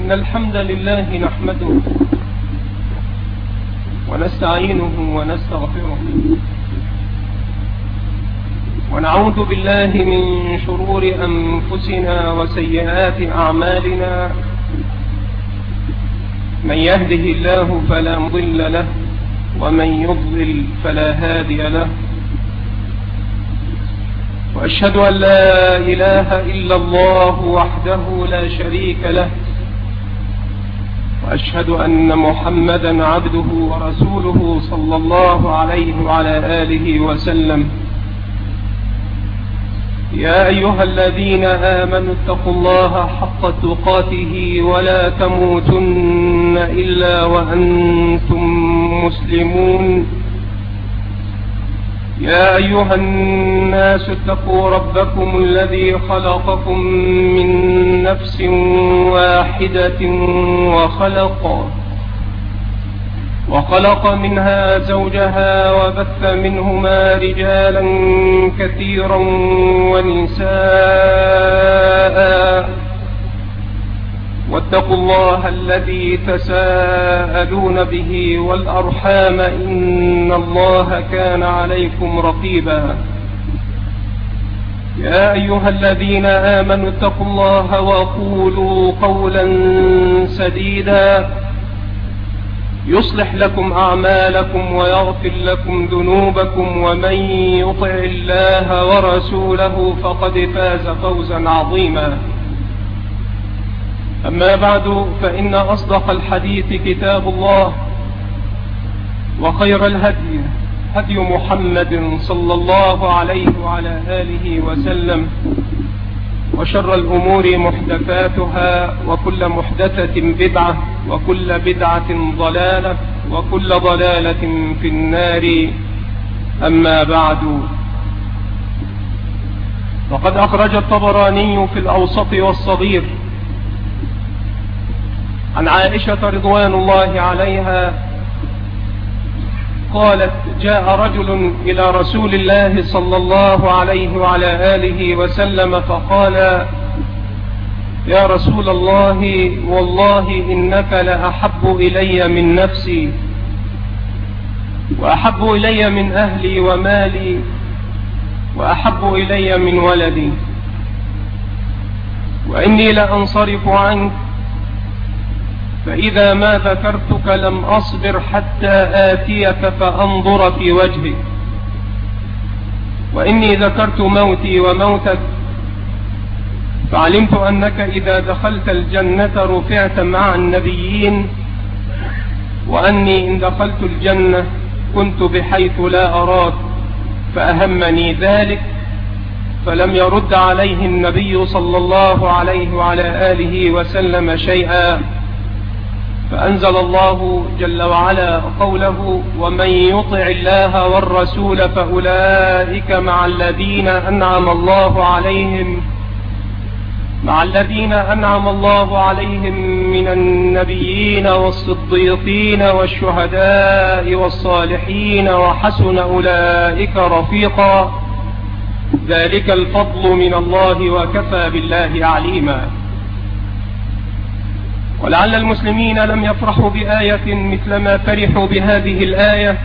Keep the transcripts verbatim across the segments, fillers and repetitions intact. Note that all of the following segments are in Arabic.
إن الحمد لله نحمده ونستعينه ونستغفره ونعوذ بالله من شرور أنفسنا وسيئات أعمالنا. من يهده الله فلا مضل له ومن يضلل فلا هادي له، وأشهد أن لا إله إلا الله وحده لا شريك له، وأشهد أن محمدا عبده ورسوله صلى الله عليه وعلى آله وسلم. يا أيها الذين آمنوا اتقوا الله حق تقاته ولا تموتن إلا وأنتم مسلمون. يا أيها الناس اتقوا ربكم الذي خلقكم من نفس واحدة وخلق وخلق منها زوجها وبث منهما رجالا كثيرا ونساء، واتقوا الله الذي تساءلون به والأرحام إن الله كان عليكم رقيبا. يا أيها الذين آمنوا اتقوا الله وقولوا قولا سديدا يصلح لكم أعمالكم ويغفر لكم ذنوبكم، ومن يطع الله ورسوله فقد فاز فوزا عظيما. أما بعد، فإن أصدق الحديث كتاب الله، وخير الهدي هدي محمد صلى الله عليه وعلى آله وسلم، وشر الأمور محدثاتها، وكل محدثة بدعة، وكل بدعة ضلالة، وكل ضلالة في النار. أما بعد، فقد أخرج الطبراني في الأوسط والصغير عن عائشة رضوان الله عليها قالت: جاء رجل إلى رسول الله صلى الله عليه وعلى آله وسلم فقال: يا رسول الله، والله إنك لأحب إلي من نفسي، وأحب إلي من أهلي ومالي، وأحب إلي من ولدي، وإني لأنصرف عنك، فإذا ما ذكرتك لم أصبر حتى آتيك فأنظر في وجهك، وإني ذكرت موتي وموتك، فعلمت أنك إذا دخلت الجنة رفعت مع النبيين، وأني إن دخلت الجنة كنت بحيث لا أراك، فأهمني ذلك، فلم يرد عليه النبي صلى الله عليه وعلى آله وسلم شيئا. فأنزل الله جل وعلا قوله: ومن يطع الله والرسول فأولئك مع الذين أنعم الله عليهم مع الذين أنعم الله عليهم من النبيين والصديقين والشهداء والصالحين، وحسن أولئك رفيقا، ذلك الفضل من الله، وكفى بالله عليما. ولعل المسلمين لم يفرحوا بآية مثل ما فرحوا بهذه الآية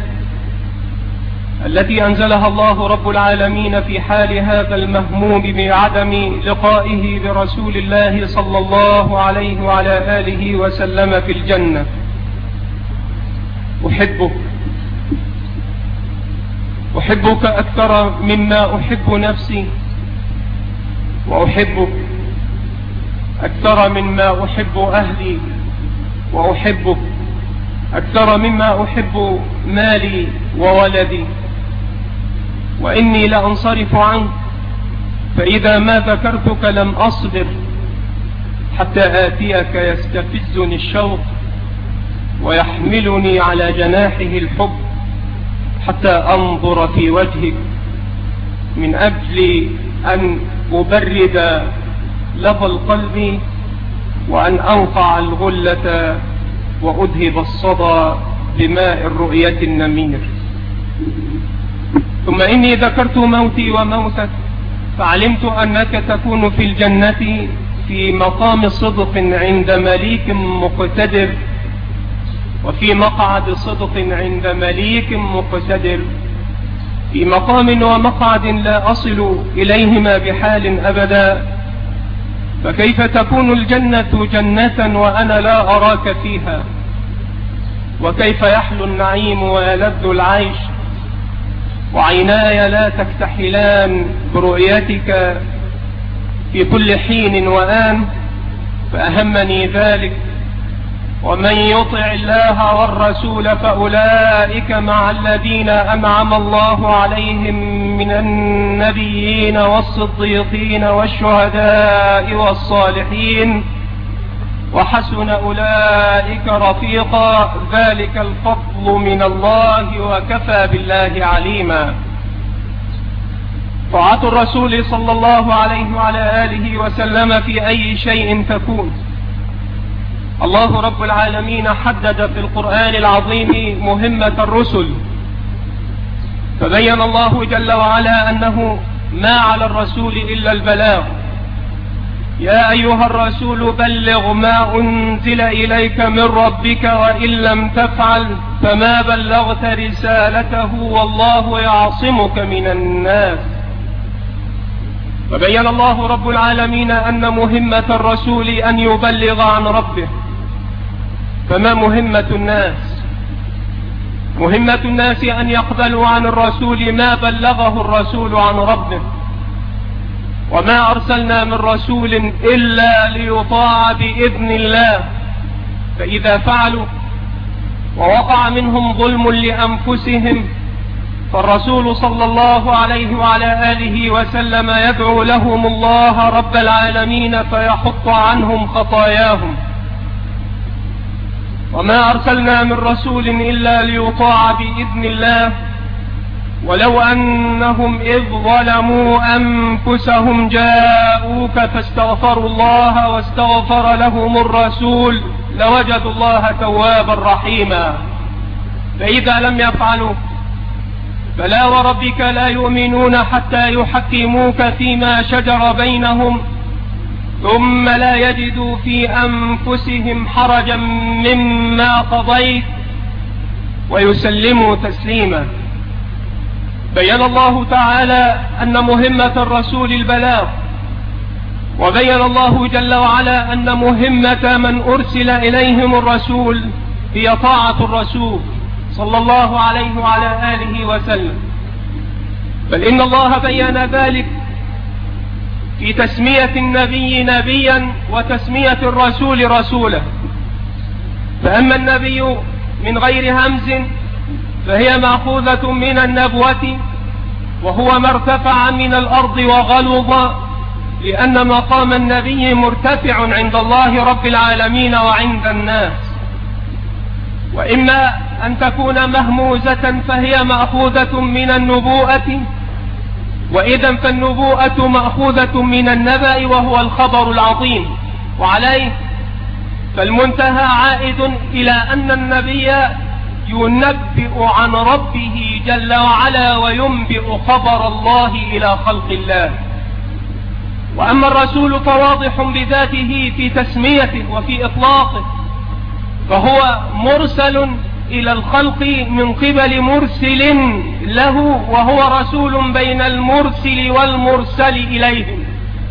التي أنزلها الله رب العالمين في حال هذا المهموم بعدم لقائه برسول الله صلى الله عليه وعلى آله وسلم في الجنة: أحبك أحبك أكثر مما أحب نفسي، وأحبك أكثر مما أحب أهلي، وأحبك أكثر مما أحب مالي وولدي، وإني لأنصرف عنك، فإذا ما ذكرتك لم أصبر حتى آتيك. يستفزني الشوق ويحملني على جناحه الحب حتى أنظر في وجهك، من أجل أن أبرد لظى القلب، وأن أنقع الغلة وأذهب الصدى بماء الرؤية النمير. ثم إني ذكرت موتي وموتك، فعلمت أنك تكون في الجنة في مقام صدق عند مليك مقتدر، وفي مقعد صدق عند مليك مقتدر، في مقام ومقعد لا أصل إليهما بحال أبدا، فكيف تكون الجنة جنة وأنا لا أراك فيها؟ وكيف يحلو النعيم ويلذ العيش وعيناي لا تكتحلان برؤيتك في كل حين وآن؟ فأهمني ذلك. ومن يطع الله والرسول فأولئك مع الذين أنعم الله عليهم من النبيين والصديقين والشهداء والصالحين وحسن أولئك رفيقا، ذلك الفضل من الله وكفى بالله عليما. طاعة الرسول صلى الله عليه وعلى آله وسلم في أي شيء تكون. الله رب العالمين حدد في القرآن العظيم مهمة الرسل، فبين الله جل وعلا أنه ما على الرسول إلا البلاغ. يا أيها الرسول بلغ ما أنزل إليك من ربك وإن لم تفعل فما بلغت رسالته والله يعصمك من الناس. وبين الله رب العالمين أن مهمة الرسول أن يبلغ عن ربه. فما مهمة الناس؟ مهمة الناس أن يقبلوا عن الرسول ما بلغه الرسول عن ربه. وما أرسلنا من رسول إلا ليطاع بإذن الله، فإذا فعلوا ووقع منهم ظلم لأنفسهم فالرسول صلى الله عليه وعلى آله وسلم يدعو لهم الله رب العالمين فيحط عنهم خطاياهم. وما أرسلنا من رسول إلا ليطاع بإذن الله ولو أنهم إذ ظلموا أنفسهم جاءوك فاستغفروا الله واستغفر لهم الرسول لوجدوا الله توابا رحيما. فإذا لم يفعلوا فلا وربك لا يؤمنون حتى يحكموك فيما شجر بينهم ثم لا يجدوا في أنفسهم حرجا مما قضيت ويسلموا تسليما. بين الله تعالى أن مهمة الرسول البلاغ، وبين الله جل وعلا أن مهمة من أرسل إليهم الرسول هي طاعة الرسول صلى الله عليه وعلى آله وسلم. بل إن الله بين ذلك في تسمية النبي نبيا وتسمية الرسول رسولا. فأما النبي من غير همز فهي مأخوذة من النبوة، وهو ما ارتفع من الأرض وغلظ، لأن مقام النبي مرتفع عند الله رب العالمين وعند الناس. وإما أن تكون مهموزة فهي مأخوذة من النبوءة، وإذا فالنبوءة مأخوذة من النبأ وهو الخبر العظيم، وعليه فالمنتهى عائد إلى أن النبي ينبئ عن ربه جل وعلا وينبئ خبر الله إلى خلق الله. وأما الرسول فواضح بذاته في تسميته وفي إطلاقه، فهو مرسل إلى الخلق من قبل مرسل له، وهو رسول بين المرسل والمرسل إليهم.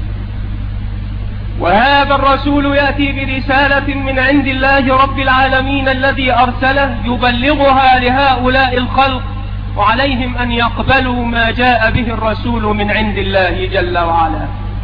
وهذا الرسول يأتي برسالة من عند الله رب العالمين الذي أرسله يبلغها لهؤلاء الخلق، وعليهم أن يقبلوا ما جاء به الرسول من عند الله جل وعلا.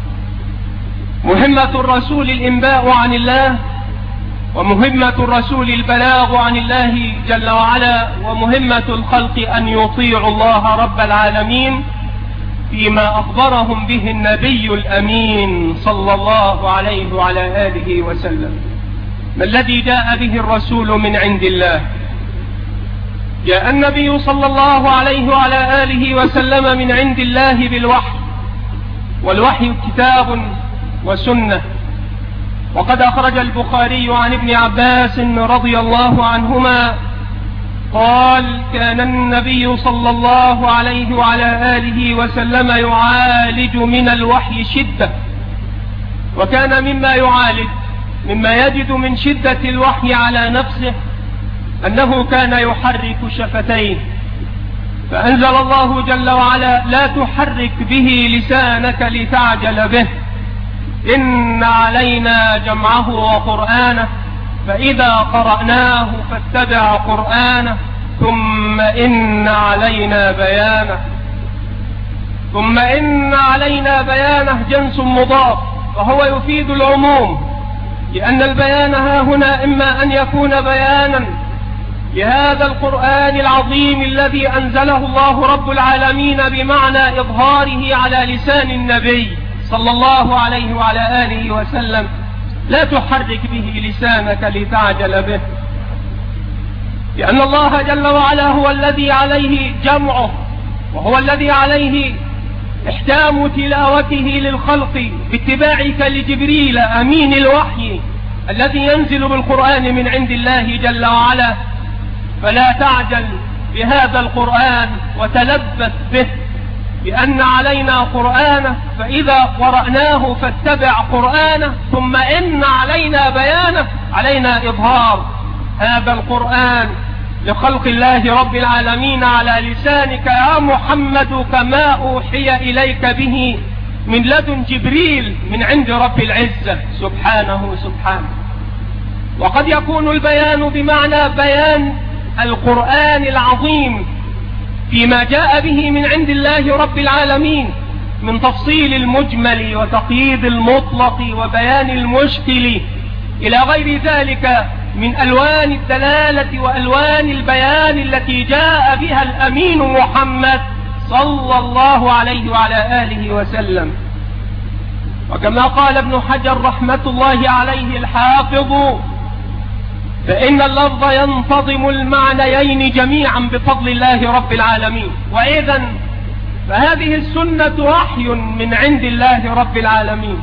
مهمة الرسول الإنباء عن الله، ومهمة الرسول البلاغ عن الله جل وعلا، ومهمة الخلق أن يطيعوا الله رب العالمين فيما أخبرهم به النبي الأمين صلى الله عليه وعلى آله وسلم. ما الذي جاء به الرسول من عند الله؟ جاء النبي صلى الله عليه وعلى آله وسلم من عند الله بالوحي، والوحي كتاب وسنة. وقد أخرج البخاري عن ابن عباس رضي الله عنهما قال: كان النبي صلى الله عليه وعلى آله وسلم يعالج من الوحي شدة، وكان مما يعالج مما يجد من شدة الوحي على نفسه أنه كان يحرك شفتيه، فأنزل الله جل وعلا: لا تحرك به لسانك لتعجل به، إن علينا جمعه وقرآنه، فإذا قرأناه فاتبع قرآنه، ثم إن علينا بيانه. ثم إن علينا بيانه جنس مضاف، وهو يفيد العموم، لأن البيان ها هنا إما أن يكون بيانا لهذا القرآن العظيم الذي أنزله الله رب العالمين بمعنى إظهاره على لسان النبي صلى الله عليه وعلى آله وسلم: لا تحرك به لسانك لتعجل به، لأن الله جل وعلا هو الذي عليه جمعه، وهو الذي عليه إحكام تلاوته للخلق باتباعك لجبريل أمين الوحي الذي ينزل بالقرآن من عند الله جل وعلا. فلا تعجل بهذا القرآن وتلبث به، لأن علينا قرآنه، فإذا قرأناه فاتبع قرآنه، ثم إن علينا بيانه، علينا إظهار هذا القرآن لخلق الله رب العالمين على لسانك يا محمد، كما أوحي إليك به من لدن جبريل من عند رب العزة سبحانه سبحانه. وقد يكون البيان بمعنى بيان القرآن العظيم فيما جاء به من عند الله رب العالمين من تفصيل المجمل وتقييد المطلق وبيان المشكل إلى غير ذلك من ألوان الدلالة وألوان البيان التي جاء بها الأمين محمد صلى الله عليه وعلى آله وسلم. وكما قال ابن حجر رحمة الله عليه الحافظ: فإن اللفظ ينتظم المعنيين جميعا بفضل الله رب العالمين. وإذن فهذه السنة وحي من عند الله رب العالمين،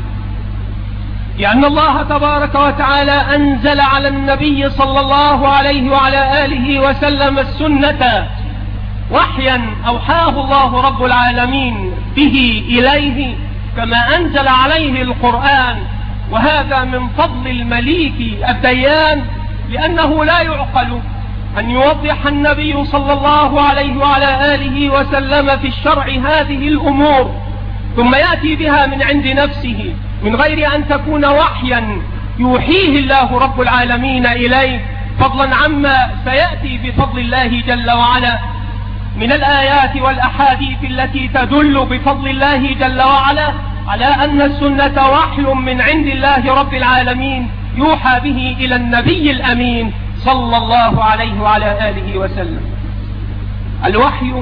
لأن الله تبارك وتعالى أنزل على النبي صلى الله عليه وعلى آله وسلم السنة وحيا أوحاه الله رب العالمين به إليه، كما أنزل عليه القرآن. وهذا من فضل المليك الديان، لأنه لا يعقل أن يوضح النبي صلى الله عليه وعلى آله وسلم في الشرع هذه الأمور ثم يأتي بها من عند نفسه من غير أن تكون وحيا يوحيه الله رب العالمين إليه، فضلا عما سيأتي بفضل الله جل وعلا من الآيات والأحاديث التي تدل بفضل الله جل وعلا على أن السنة وحي من عند الله رب العالمين يوحى به إلى النبي الأمين صلى الله عليه وعلى آله وسلم. الوحي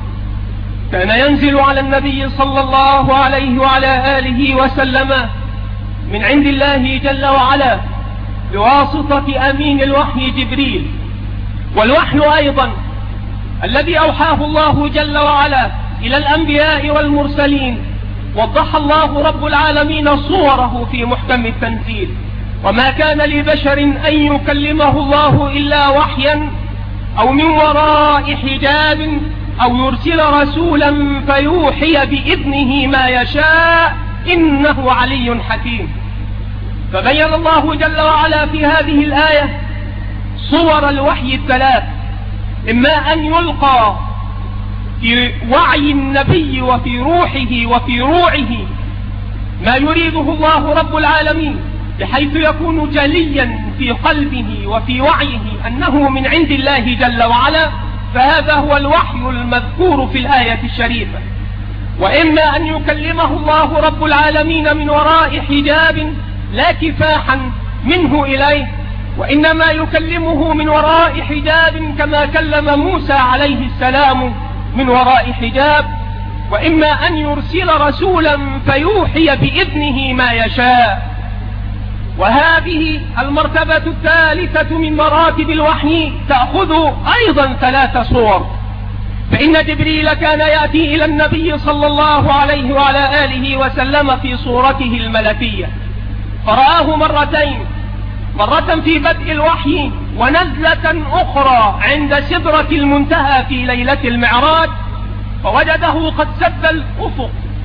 كان ينزل على النبي صلى الله عليه وعلى آله وسلم من عند الله جل وعلا بواسطة أمين الوحي جبريل. والوحي أيضا الذي أوحاه الله جل وعلا إلى الأنبياء والمرسلين وضح الله رب العالمين صوره في محكم التنزيل: وما كان لبشر أن يكلمه الله إلا وحيا أو من وراء حجاب أو يرسل رسولا فيوحي بإذنه ما يشاء إنه علي حكيم. فبين الله جل وعلا في هذه الآية صور الوحي الثلاث: إما أن يلقى في وعي النبي وفي روحه وفي روعه ما يريده الله رب العالمين، بحيث يكون جليا في قلبه وفي وعيه أنه من عند الله جل وعلا، فهذا هو الوحي المذكور في الآية الشريفة. وإما أن يكلمه الله رب العالمين من وراء حجاب لا كفاحا منه إليه، وإنما يكلمه من وراء حجاب كما كلم موسى عليه السلام من وراء حجاب. وإما أن يرسل رسولا فيوحي بإذنه ما يشاء. وهذه المرتبة الثالثة من مراتب الوحي تأخذ أيضا ثلاث صور. فإن جبريل كان يأتي إلى النبي صلى الله عليه وعلى آله وسلم في صورته الملكية، فرآه مرتين: مرة في بدء الوحي، ونزلة أخرى عند سدرة المنتهى في ليلة المعراج، فوجده قد سد الأفق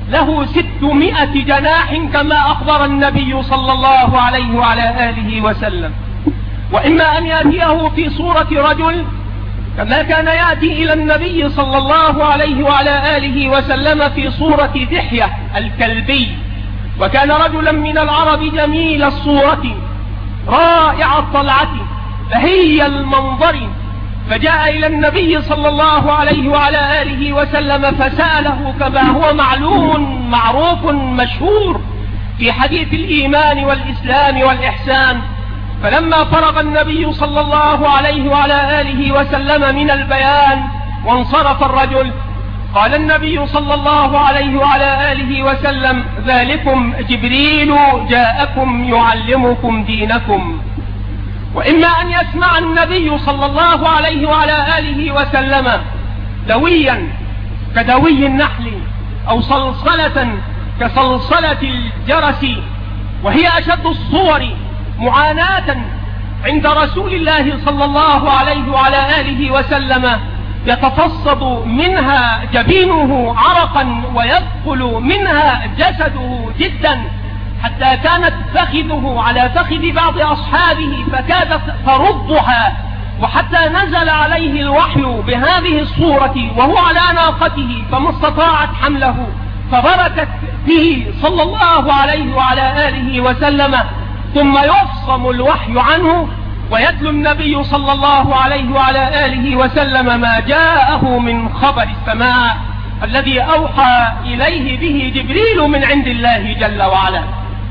له ستمائة جناح كما أخبر النبي صلى الله عليه وعلى آله وسلم. وإما أن يأتيه في صورة رجل كما كان يأتي إلى النبي صلى الله عليه وعلى آله وسلم في صورة دحية الكلبي، وكان رجلا من العرب جميل الصورة رائع الطلعة بهي المنظر، فجاء إلى النبي صلى الله عليه وعلى آله وسلم فسأله كما هو معلوم معروف مشهور في حديث الإيمان والإسلام والإحسان. فلما فرغ النبي صلى الله عليه وعلى آله وسلم من البيان وانصرف الرجل، قال النبي صلى الله عليه وعلى آله وسلم: ذلكم جبريل جاءكم يعلمكم دينكم. وإما أن يسمع النبي صلى الله عليه وعلى آله وسلم دويا كدوي النحل أو صلصلة كصلصلة الجرس، وهي أشد الصور معاناة عند رسول الله صلى الله عليه وعلى آله وسلم، يتفصد منها جبينه عرقا ويثقل منها جسده جدا، حتى كانت فخذه على فخذ بعض أصحابه فكادت ترضها، وحتى نزل عليه الوحي بهذه الصورة وهو على ناقته فما استطاعت حمله، فبركت به صلى الله عليه وعلى آله وسلم، ثم يفصم الوحي عنه ويتلو النبي صلى الله عليه وعلى آله وسلم ما جاءه من خبر السماء الذي أوحى إليه به جبريل من عند الله جل وعلا.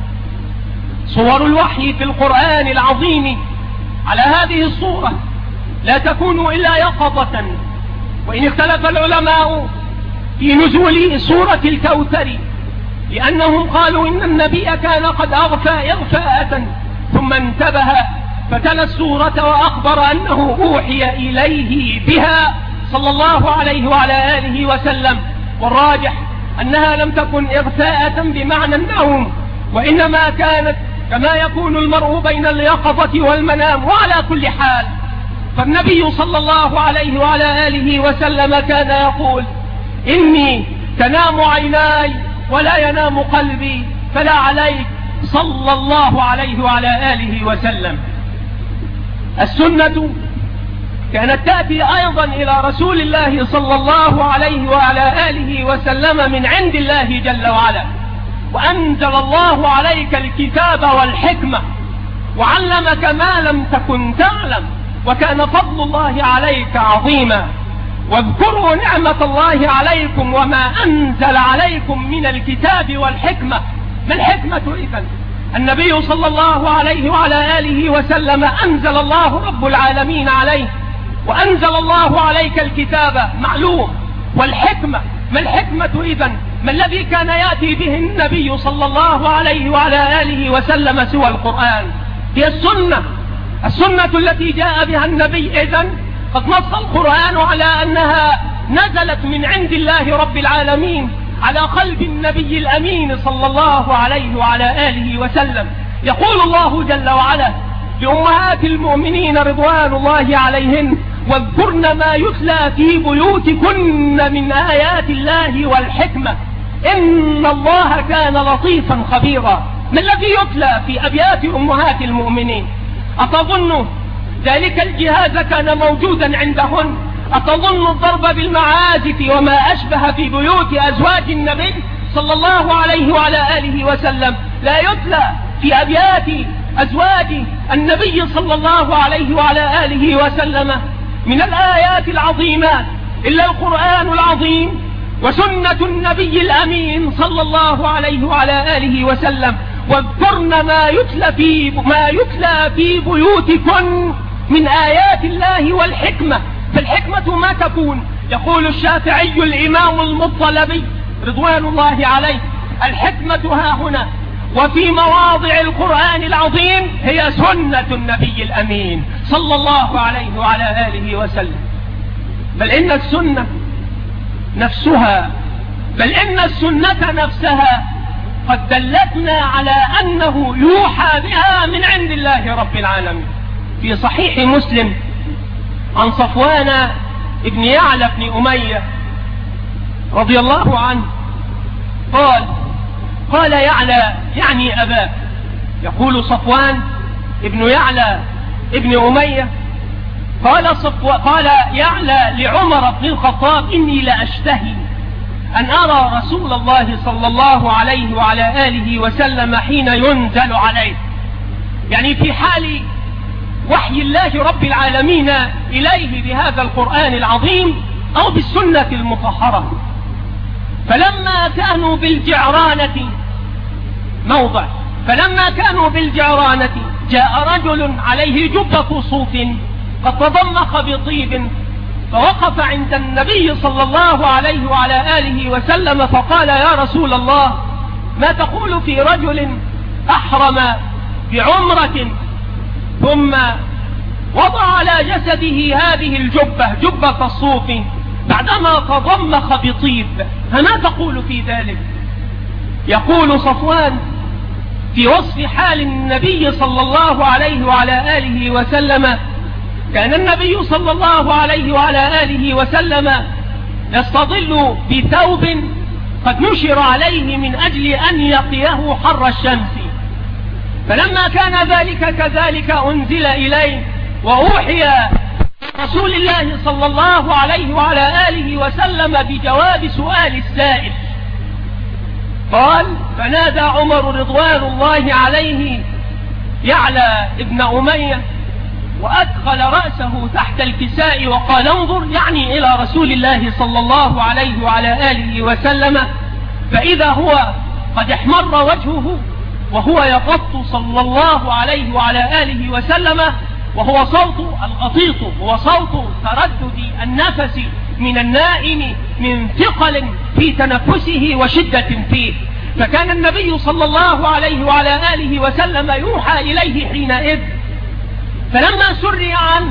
صور الوحي في القرآن العظيم على هذه الصورة لا تكون إلا يقظة، وإن اختلف العلماء في نزول سورة الكوثر، لأنهم قالوا إن النبي كان قد أغفى إغفاءة ثم انتبه فتلا السورة وأخبر أنه أوحي إليه بها صلى الله عليه وعلى آله وسلم. والراجح أنها لم تكن إغفاءة بمعنى النوم، وإنما كانت كما يكون المرء بين اليقظة والمنام. وعلى كل حال فالنبي صلى الله عليه وعلى آله وسلم كان يقول: إني تنام عيناي ولا ينام قلبي، فلا عليك صلى الله عليه وعلى آله وسلم. السنة كانت تأتي أيضا إلى رسول الله صلى الله عليه وعلى آله وسلم من عند الله جل وعلا: وأنزل الله عليك الكتاب والحكمة وعلمك ما لم تكن تعلم وكان فضل الله عليك عظيما، واذكروا نعمة الله عليكم وما أنزل عليكم من الكتاب والحكمة. ما الحكمة إذن؟ النبي صلى الله عليه وعلى آله وسلم أنزل الله رب العالمين عليه، وأنزل الله عليك الكتاب معلوم. والحكمة ما الحكمة إذن؟ ما الذي كان يأتي به النبي صلى الله عليه وعلى آله وسلم سوى القرآن؟ هي السنة، السنة التي جاء بها النبي. إذن قد نص القرآن على أنها نزلت من عند الله رب العالمين على قلب النبي الأمين صلى الله عليه وعلى آله وسلم. يقول الله جل وعلا لأمهات المؤمنين رضوان الله عليهن: واذكرن ما يتلى في بيوتكن من آيات الله والحكمة إن الله كان لطيفا خبيرا. ما الذي يتلى في أبيات أمهات المؤمنين؟ أتظن ذلك الجهاز كان موجودا عندهن؟ أتظن الضرب بالمعازف وما أشبه في بيوت أزواج النبي صلى الله عليه وعلى آله وسلم لا يتلى في أبيات أزواج النبي صلى الله عليه وعلى آله وسلم من الآيات العظيمات إلا القرآن العظيم وسنة النبي الأمين صلى الله عليه وعلى آله وسلم. واذكرن ما يتلى في ما يتلى في بيوتكن من آيات الله والحكمة. فالحكمة ما تكون؟ يقول الشافعي الإمام المطلبي رضوان الله عليه: الحكمة ها هنا وفي مواضع القرآن العظيم هي سنة النبي الأمين صلى الله عليه وعلى آله وسلم. بل إن السنة نفسها بل إن السنة نفسها قد دلتنا على أنه يوحى بها من عند الله رب العالمين. في صحيح مسلم عن صفوان ابن يعلى بن أمية رضي الله عنه قال قال يعلى يعني أباه، يقول صفوان ابن يعلى ابن أمية، قال, صفو قال يعلى لعمر بن الخطاب إني لأشتهي أن أرى رسول الله صلى الله عليه وعلى آله وسلم حين ينزل عليه، يعني في حال وحي الله رب العالمين إليه بهذا القرآن العظيم أو بالسنة المطهرة. فلما كانوا بالجعرانة موضع فلما كانوا بالجعرانة جاء رجل عليه جبة صوف قد تضمخ بطيب، فوقف عند النبي صلى الله عليه وعلى آله وسلم فقال يا رسول الله ما تقول في رجل أحرم بعمرة ثم وضع على جسده هذه الجبة جبة الصوف بعدما تضمخ بطيب، فما تقول في ذلك؟ يقول صفوان في وصف حال النبي صلى الله عليه وعلى آله وسلم كان النبي صلى الله عليه وعلى آله وسلم يستظل بثوب قد نشر عليه من أجل أن يقيه حر الشمس، فلما كان ذلك كذلك أنزل إليه وأوحي رسول الله صلى الله عليه وعلى آله وسلم بجواب سؤال السائل. قال فنادى عمر رضوان الله عليه يعلى ابن أمية وأدخل رأسه تحت الكساء وقال انظر، يعني إلى رسول الله صلى الله عليه وعلى آله وسلم، فإذا هو قد احمر وجهه وهو يغط صلى الله عليه وعلى آله وسلم، وهو صوت الغطيط هو صوت تردد النفس من النائم من ثقل في تنفسه وشدة فيه. فكان النبي صلى الله عليه وعلى آله وسلم يوحى إليه حينئذ، فلما سري عنه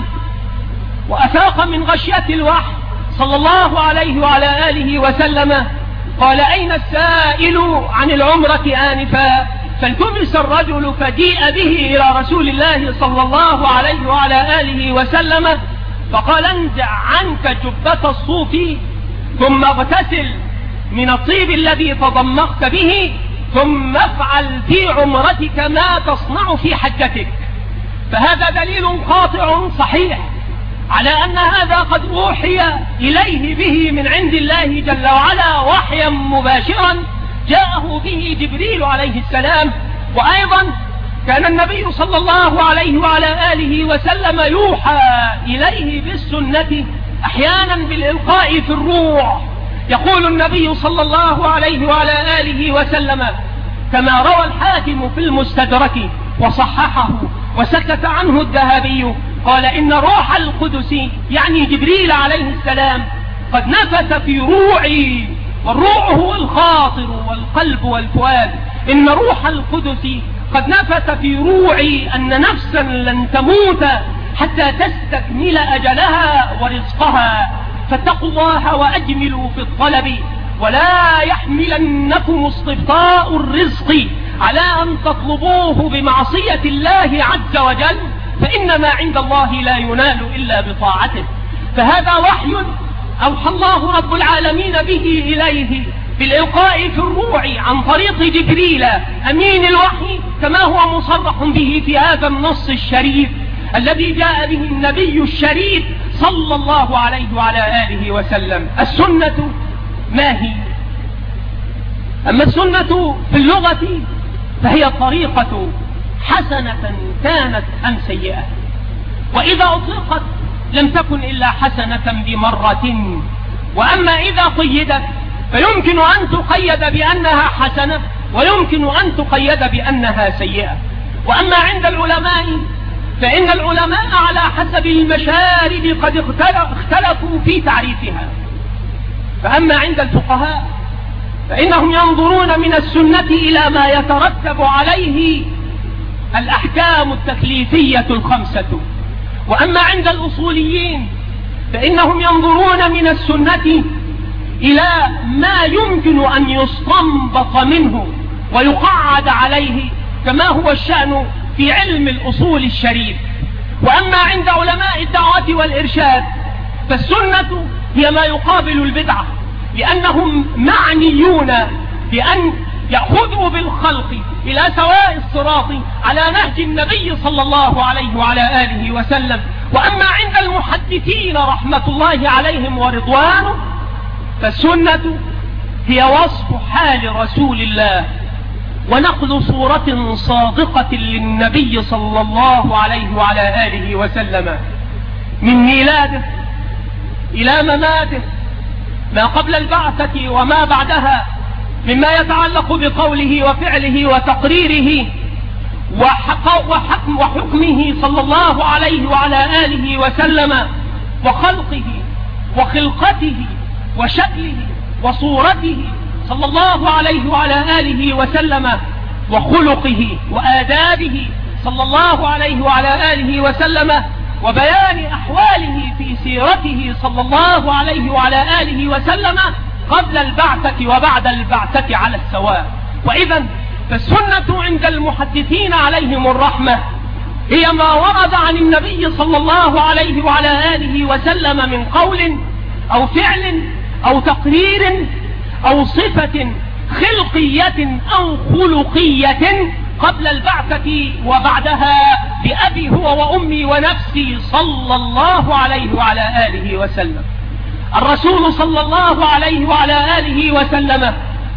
وأفاق من غشية الوحي صلى الله عليه وعلى آله وسلم قال أين السائل عن العمرة آنفا؟ فالتمس الرجل فجيء به إلى رسول الله صلى الله عليه وعلى آله وسلم فقال انزع عنك جبة الصوف ثم اغتسل من الطيب الذي تضمخت به ثم افعل في عمرتك ما تصنع في حجتك. فهذا دليل قاطع صحيح على أن هذا قد أوحي إليه به من عند الله جل وعلا وحيا مباشرا جاءه به جبريل عليه السلام. وأيضا كان النبي صلى الله عليه وعلى آله وسلم يوحى إليه بالسنة أحيانا بالإلقاء في الروح. يقول النبي صلى الله عليه وعلى آله وسلم كما روى الحاكم في المستدرك وصححه وسكت عنه الذهبي قال إن روح القدس يعني جبريل عليه السلام قد نفث في روعي، والروح هو الخاطر والقلب والفؤاد، إن روح القدس قد نفث في روعي أن نفسا لن تموت حتى تستكمل أجلها ورزقها، فاتقوا الله وأجملوا في الطلب ولا يحملنكم استبطاء الرزق على أن تطلبوه بمعصية الله عز وجل، فإنما عند الله لا ينال إلا بطاعته. فهذا وحي أوحى الله رب العالمين به إليه بالإلقاء في الروع عن طريق جبريل أمين الوحي، كما هو مصرح به في هذا النص الشريف الذي جاء به النبي الشريف صلى الله عليه وعلى آله وسلم. السنة ما هي؟ أما السنة في اللغة فهي الطريقة حسنة كانت أم سيئة، وإذا أطلقت لم تكن إلا حسنة بمرة، وأما إذا قيدت فيمكن أن تقيد بأنها حسنة ويمكن أن تقيد بأنها سيئة. وأما عند العلماء فإن العلماء على حسب المشارب قد اختلفوا في تعريفها. فأما عند الفقهاء فإنهم ينظرون من السنة إلى ما يترتب عليه الأحكام التكليفية الخمسة. وأما عند الأصوليين فإنهم ينظرون من السنة إلى ما يمكن أن يستنبط منه ويقعد عليه، كما هو الشأن في علم الأصول الشريف. وأما عند علماء الدعوة والإرشاد فالسنة هي ما يقابل البدعة، لأنهم معنيون بأن يأخذوا بالخلق إلى سواء الصراط على نهج النبي صلى الله عليه وعلى آله وسلم. وأما عند المحدثين رحمة الله عليهم ورضوانه فالسنة هي وصف حال رسول الله ونقل صورة صادقة للنبي صلى الله عليه وعلى آله وسلم من ميلاده إلى مماته، ما قبل البعثة وما بعدها، مما يتعلق بقوله وفعله وتقريره وحكم وحكمه صلى الله عليه وعلى آله وسلم، وخلقه وخلقته وشكله وصورته صلى الله عليه وعلى آله وسلم، وخلقه وآدابه صلى الله عليه وعلى آله وسلم، وبيان أحواله في سيرته صلى الله عليه وعلى آله وسلم قبل البعثة وبعد البعثة على السواء. وإذا فالسنة عند المحدثين عليهم الرحمة هي ما ورد عن النبي صلى الله عليه وعلى آله وسلم من قول أو فعل أو تقرير أو صفة خلقية أو خلقية قبل البعثة وبعدها بأبي هو وأمي ونفسي صلى الله عليه وعلى آله وسلم. الرسول صلى الله عليه وعلى آله وسلم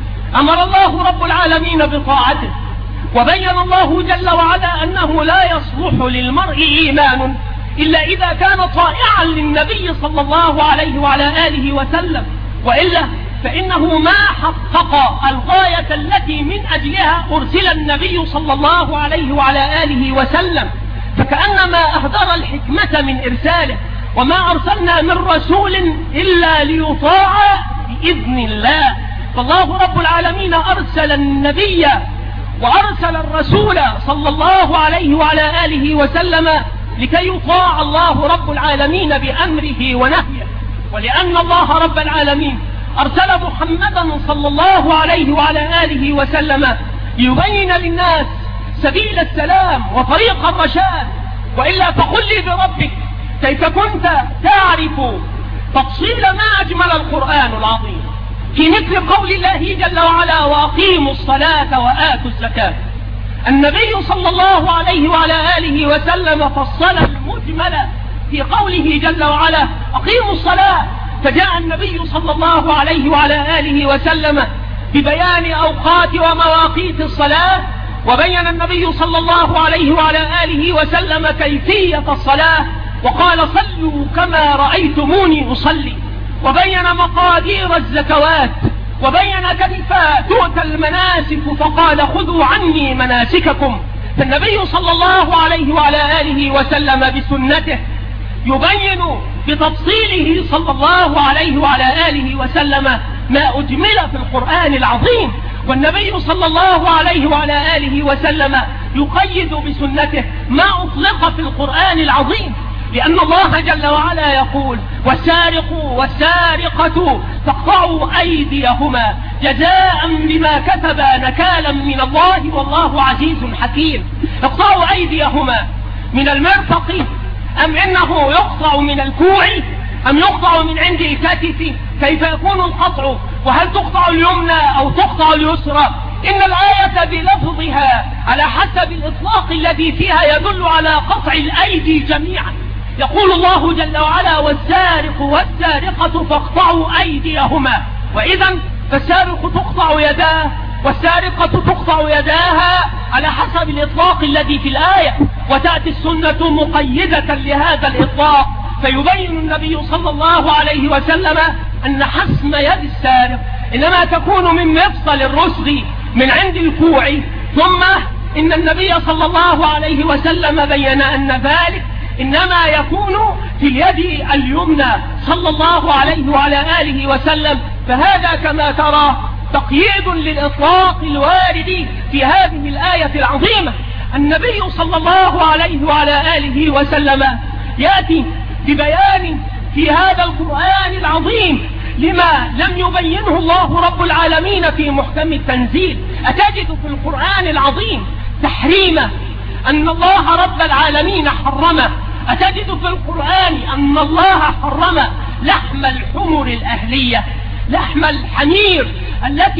أمر الله رب العالمين بطاعته، وبين الله جل وعلا أنه لا يصلح للمرء إيمان إلا إذا كان طائعا للنبي صلى الله عليه وعلى آله وسلم، وإلا فإنه ما حقق الغاية التي من أجلها أرسل النبي صلى الله عليه وعلى آله وسلم، فكأنما أهدر الحكمة من إرساله. وما أرسلنا من رسول إلا ليطاع بإذن الله. فالله رب العالمين أرسل النبي وأرسل الرسول صلى الله عليه وعلى آله وسلم لكي يطاع الله رب العالمين بأمره ونهيه. ولأن الله رب العالمين أرسل محمدا صلى الله عليه وعلى آله وسلم ليبين للناس سبيل السلام وطريق الرشاد. وإلا فقل لي بربك كيف كنت تعرف تفصيل ما أجمل القرآن العظيم في مثل قول الله جل وعلا وأقيموا الصلاة وآتوا الزكاة. النبي صلى الله عليه وعلى آله وسلم فصل المجمل في قوله جل وعلا أقيموا الصلاة، فجاء النبي صلى الله عليه وعلى آله وسلم ببيان أوقات ومواقيت الصلاة، وبين النبي صلى الله عليه وعلى آله وسلم كيفية الصلاة وقال صلوا كما رأيتموني أصلي، وبين مقادير الزكوات، وبين كيف تؤتى المناسك فقال خذوا عني مناسككم. فالنبي صلى الله عليه وعلى آله وسلم بسنته يبين بتفصيله صلى الله عليه وعلى آله وسلم ما أجمل في القرآن العظيم. والنبي صلى الله عليه وعلى آله وسلم يقيد بسنته ما أطلق في القرآن العظيم، لأن الله جل وعلا يقول والسارق والسارقة فاقطعوا أيديهما جزاء بما كسبا نكالا من الله والله عزيز حكيم. اقطعوا أيديهما من المرفق أم إنه يقطع من الكوع أم يقطع من عند الكتف؟ كيف يكون القطع؟ وهل تقطع اليمنى أو تقطع اليسرى؟ إن الآية بلفظها على حسب الإطلاق الذي فيها يدل على قطع الأيدي جميعا. يقول الله جل وعلا والسارق والسارقة فاقطعوا أيديهما، وإذا فالسارق تقطع يداه والسارقة تقطع يداها على حسب الإطلاق الذي في الآية، وتأتي السنة مقيدة لهذا الإطلاق، فيبين النبي صلى الله عليه وسلم أن حسم يد السارق إنما تكون من مفصل الرسغ من عند الكوع، ثم إن النبي صلى الله عليه وسلم بين أن ذلك إنما يكون في اليد اليمنى صلى الله عليه وعلى آله وسلم. فهذا كما ترى تقييد للإطلاق الوارد في هذه الآية العظيمة. النبي صلى الله عليه وعلى آله وسلم يأتي ببيان في هذا القرآن العظيم لما لم يبينه الله رب العالمين في محكم التنزيل. أتجد في القرآن العظيم تحريم أن الله رب العالمين حرمه. أتجد في القرآن أن الله حرم لحم الحمر الأهلية، لحم الحمير التي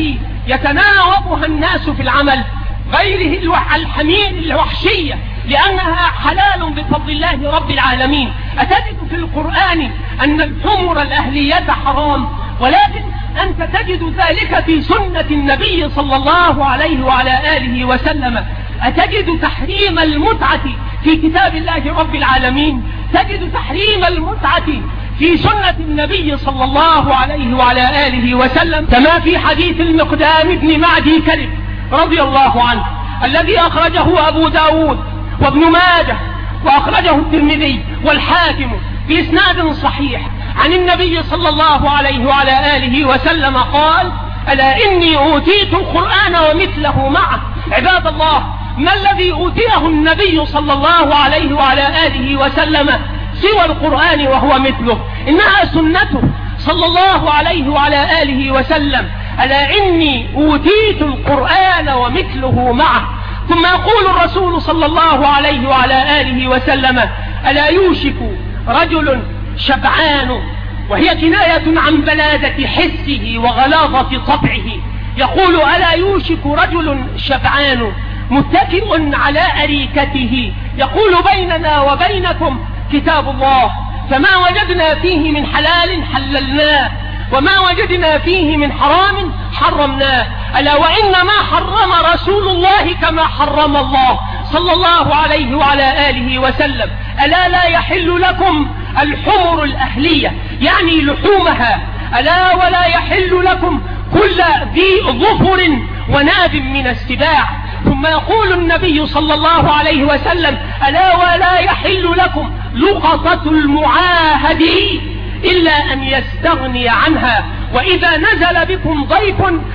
يتناوبها الناس في العمل غيره الحمير الوحشية لأنها حلال بفضل الله رب العالمين. أتجد في القرآن أن الحمر الأهلية حرام، ولكن أنت تجد ذلك في سنة النبي صلى الله عليه وعلى آله وسلم. أتجد تحريم المتعة في كتاب الله رب العالمين، تجد تحريم المتعة في سنة النبي صلى الله عليه وعلى آله وسلم، كما في حديث المقدام بن معدي كرب رضي الله عنه الذي أخرجه أبو داود وابن ماجه وأخرجه الترمذي والحاكم بإسناد صحيح عن النبي صلى الله عليه وعلى آله وسلم قال: ألا إني أوتيت القرآن ومثله معه. عباد الله، ما الذي أوتيه النبي صلى الله عليه وعلى آله وسلم سوى القرآن وهو مثله؟ إنها سنته صلى الله عليه وعلى آله وسلم. ألا إني أوتيت القرآن ومثله معه. ثم يقول الرسول صلى الله عليه وعلى آله وسلم: ألا يوشك رجل شبعان، وهي كناية عن بلادة حسه وغلاظة طبعه. يقول: ألا يوشك رجل شبعان متكئ على أريكته، يقول: بيننا وبينكم كتاب الله، فما وجدنا فيه من حلال حللناه، وما وجدنا فيه من حرام حرمناه. ألا وإنما حرم رسول الله كما حرم الله صلى الله عليه وعلى آله وسلم. ألا لا يحل لكم الحمر الأهلية، يعني لحومها. ألا ولا يحل لكم كل ذي ظفر وناب من السباع. ثم يقول النبي صلى الله عليه وسلم: ألا ولا يحل لكم لقطة المعاهد إلا أن يستغني عنها، وإذا نزل بكم ضيف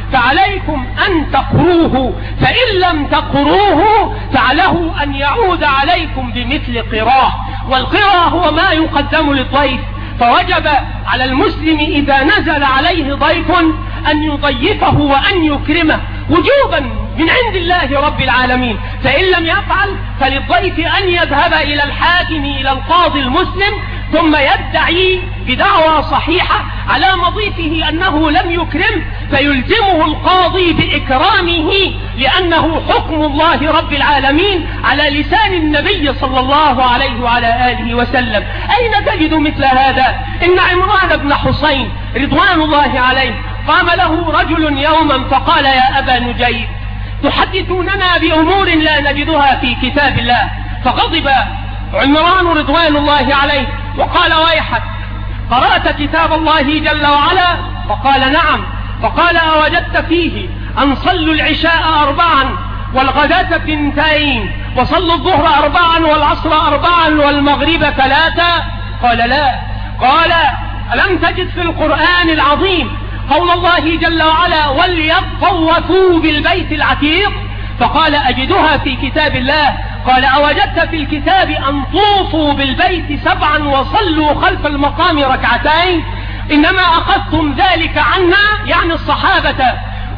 فعليكم أن تقروه، فإن لم تقروه فعله أن يعود عليكم بمثل قراه. والقراه هو ما يقدم للضيف، فوجب على المسلم إذا نزل عليه ضيف أن يضيفه وأن يكرمه وجوبا من عند الله رب العالمين. فإن لم يفعل فللضيف أن يذهب إلى الحاكم إلى القاضي المسلم ثم يدعي بدعوى صحيحة على مضيفه أنه لم يكرم، فيلزمه القاضي بإكرامه لأنه حكم الله رب العالمين على لسان النبي صلى الله عليه وعلى آله وسلم. أين تجد مثل هذا؟ إن عمران بن حسين رضوان الله عليه قام له رجل يوما فقال: يا أبا نجيب، تحدثوننا بأمور لا نجدها في كتاب الله. فغضب عمران رضوان الله عليه وقال: ويحك، قرأت كتاب الله جل وعلا؟ فقال: نعم. فقال: أوجدت فيه أن صلوا العشاء أربعا والغداة اثنتين، وصلوا الظهر أربعا والعصر أربعا والمغرب ثلاثة؟ قال: لا. قال: ألم تجد في القرآن العظيم قول الله جل وعلا: وليطوفوا بالبيت العتيق؟ فقال: أجدها في كتاب الله. قال: أوجدت في الكتاب أن طوفوا بالبيت سبعا وصلوا خلف المقام ركعتين؟ إنما أخذتم ذلك عنا، يعني الصحابة،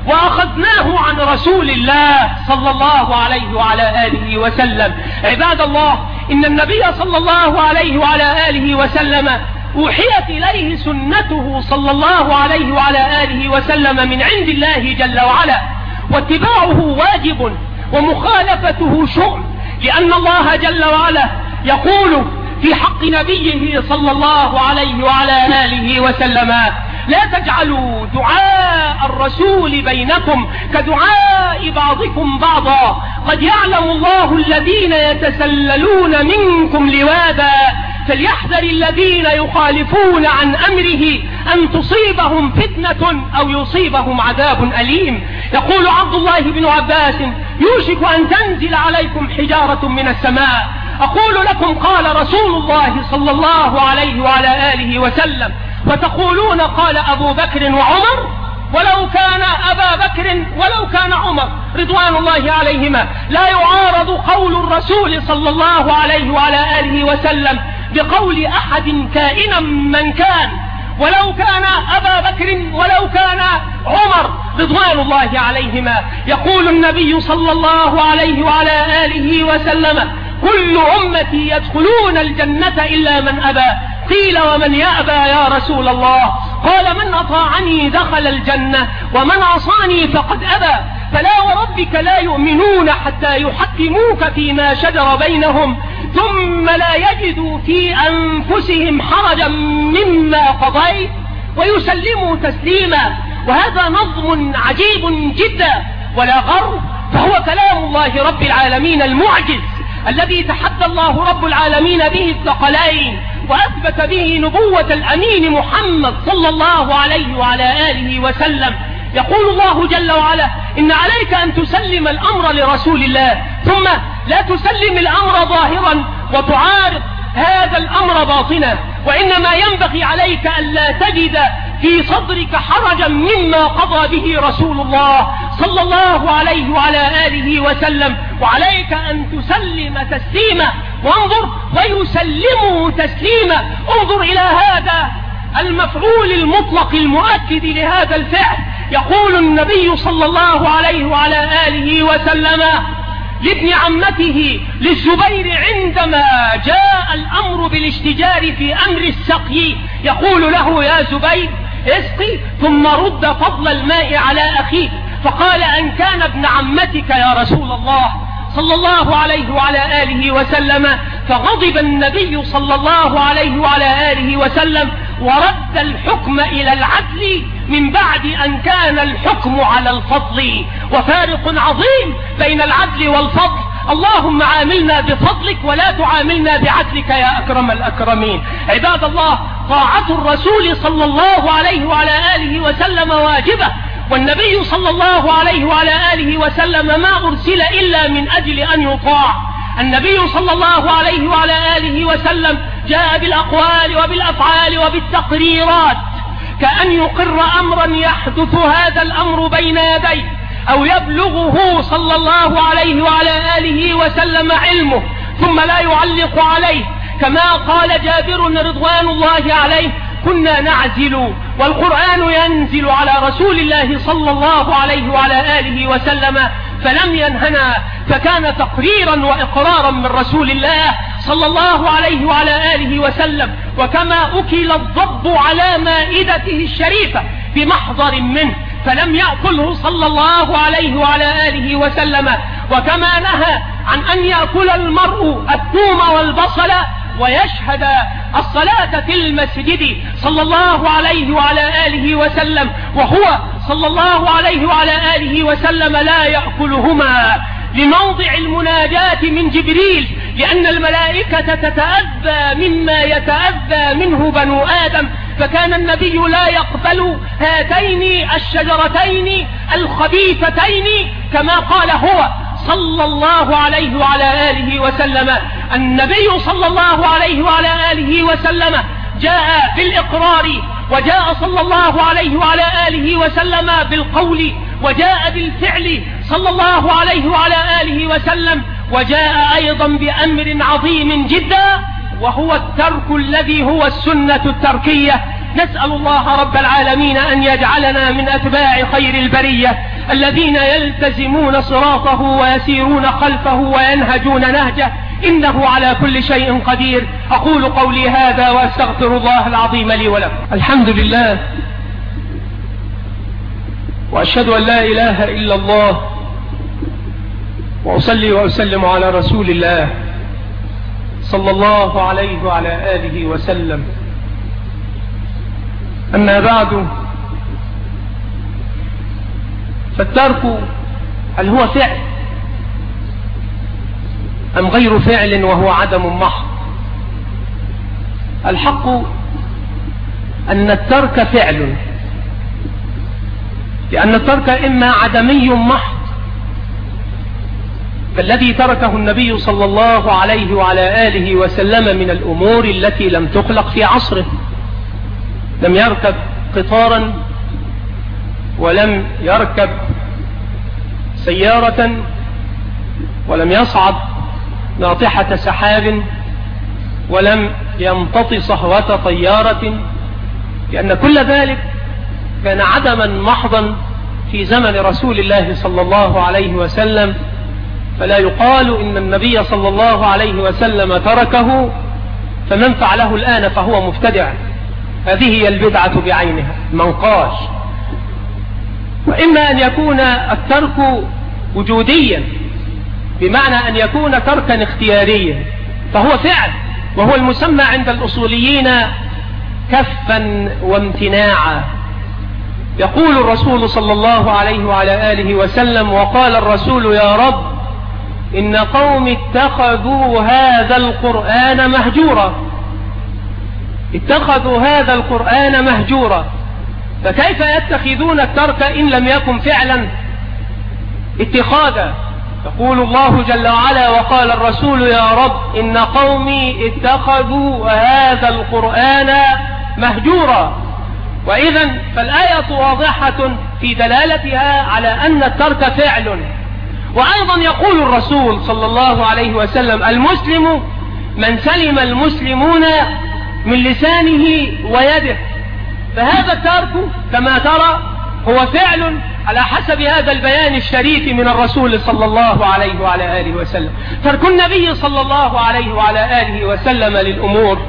وأخذناه عن رسول الله صلى الله عليه وعلى آله وسلم. عباد الله، إن النبي صلى الله عليه وعلى آله وسلم أوحيت إليه سنته صلى الله عليه وعلى آله وسلم من عند الله جل وعلا، واتباعه واجب ومخالفته شؤم، لأن الله جل وعلا يقول في حق نبيه صلى الله عليه وعلى آله وسلم: لا تجعلوا دعاء الرسول بينكم كدعاء بعضكم بعضا، قد يعلم الله الذين يتسللون منكم لواذا، فليحذر الذين يخالفون عن أمره أن تصيبهم فتنة أو يصيبهم عذاب أليم. يقول عبد الله بن عباس: يوشك أن تنزل عليكم حجارة من السماء. أقول لكم: قال رسول الله صلى الله عليه وعلى آله وسلم، وتقولون قال أبو بكر وعمر. ولو كان أبا بكر ولو كان عمر رضوان الله عليهما لا يعارض قول الرسول صلى الله عليه وعلى آله وسلم بقول أحد كائنا من كان، ولو كان أبا بكر ولو كان عمر رضوان الله عليهما. يقول النبي صلى الله عليه وعلى آله وسلم: كل أمتي يدخلون الجنة إلا من أبى. قيل: ومن يأبى يا رسول الله؟ قال من أطاعني دخل الجنة ومن عصاني فقد أبى. فلا وربك لا يؤمنون حتى يحكموك فيما شجر بينهم ثم لا يجدوا في أنفسهم حرجا مما قضيت ويسلموا تسليما. وهذا نظم عجيب جدا ولا غر، فهو كلام الله رب العالمين المعجز الذي تحدى الله رب العالمين به الثقلين وأثبت به نبوة الأمين محمد صلى الله عليه وعلى آله وسلم. يقول الله جل وعلا إن عليك أن تسلم الأمر لرسول الله، ثم لا تسلم الأمر ظاهرا وتعارض هذا الأمر باطنا، وإنما ينبغي عليك ألا تجد في صدرك حرجا مما قضى به رسول الله صلى الله عليه وعلى آله وسلم، وعليك أن تسلم تسليما. وانظر ويسلموا تسليما، انظر إلى هذا المفعول المطلق المؤكد لهذا الفعل. يقول النبي صلى الله عليه وعلى آله وسلم لابن عمته للزبير عندما جاء الأمر بالاشتجار في أمر السقي، يقول له يا زبير اسقي ثم رد فضل الماء على أخيك. فقال أن كان ابن عمتك يا رسول الله صلى الله عليه وعلى آله وسلم. فغضب النبي صلى الله عليه وعلى آله وسلم ورد الحكم إلى العدل من بعد أن كان الحكم على الفضل، وفارق عظيم بين العدل والفضل. اللهم عاملنا بفضلك ولا تعاملنا بعدلك يا أكرم الأكرمين. عباد الله، طاعة الرسول صلى الله عليه وعلى آله وسلم واجبة، والنبي صلى الله عليه وعلى آله وسلم ما أرسل إلا من أجل أن يطاع. النبي صلى الله عليه وعلى آله وسلم جاء بالأقوال وبالأفعال وبالتقريرات كأن يقر أمرا يحدث هذا الأمر بين يديه أو يبلغه صلى الله عليه وعلى آله وسلم علمه ثم لا يعلق عليه، كما قال جابر رضوان الله عليه كنا نعزل والقرآن ينزل على رسول الله صلى الله عليه وعلى آله وسلم فلم ينهنا، فكان تقريرا وإقرارا من رسول الله صلى الله عليه وعلى آله وسلم. وكما أكل الضب على مائدته الشريفة بمحضر منه فلم يأكله صلى الله عليه وعلى آله وسلم. وكما نهى عن أن يأكل المرء الثوم والبصل ويشهد الصلاة في المسجد صلى الله عليه وعلى آله وسلم، وهو صلى الله عليه وعلى آله وسلم لا يأكلهما لموضع المناجاة من جبريل، لأن الملائكة تتأذى مما يتأذى منه بنو آدم، فكان النبي لا يقبل هاتين الشجرتين الخبيثتين كما قال هو صلى الله عليه وعلى آله وسلم. النبي صلى الله عليه وعلى آله وسلم جاء بالإقرار، وجاء صلى الله عليه وعلى آله وسلم بالقول، وجاء بالفعل صلى الله عليه وعلى آله وسلم، وجاء أيضا بأمر عظيم جدا وهو الترك الذي هو السنة التركية. نسأل الله رب العالمين أن يجعلنا من أتباع خير البرية الذين يلتزمون صراطه ويسيرون خلفه وينهجون نهجه، إنه على كل شيء قدير. أقول قولي هذا وأستغفر الله العظيم لي ولكم. الحمد لله، وأشهد أن لا إله إلا الله، وأصلي وأسلم على رسول الله صلى الله عليه وعلى آله وسلم. أما بعد، فالترك هل هو فعل أم غير فعل وهو عدم محض؟ الحق أن الترك فعل، لأن الترك إما عدمي محض فالذي تركه النبي صلى الله عليه وعلى آله وسلم من الأمور التي لم تخلق في عصره، لم يركب قطارا ولم يركب سيارة ولم يصعد ناطحة سحاب ولم يمتط صهوة طيارة، لأن كل ذلك كان عدما محضا في زمن رسول الله صلى الله عليه وسلم. فلا يقال إن النبي صلى الله عليه وسلم تركه فمن فعله الآن فهو مبتدع. هذه هي البدعة بعينها منقاش. وإما أن يكون الترك وجوديا بمعنى أن يكون تركا اختياريا فهو فعل، وهو المسمى عند الأصوليين كفا وامتناعا. يقول الرسول صلى الله عليه وعلى آله وسلم: وقال الرسول يا رب إن قوم اتخذوا هذا القرآن مهجورا، اتخذوا هذا القرآن مهجورا. فكيف يتخذون الترك إن لم يكن فعلا اتخاذا؟ يقول الله جل وعلا: وقال الرسول يا رب إن قومي اتخذوا هذا القرآن مهجورا. وإذا فالآية واضحة في دلالتها على أن الترك فعل. وأيضا يقول الرسول صلى الله عليه وسلم: المسلم من سلم المسلمون من لسانه ويده. فهذا الترك كما ترى هو فعل على حسب هذا البيان الشريف من الرسول صلى الله عليه وعلى آله وسلم. ترك النبي صلى الله عليه وعلى آله وسلم للأمور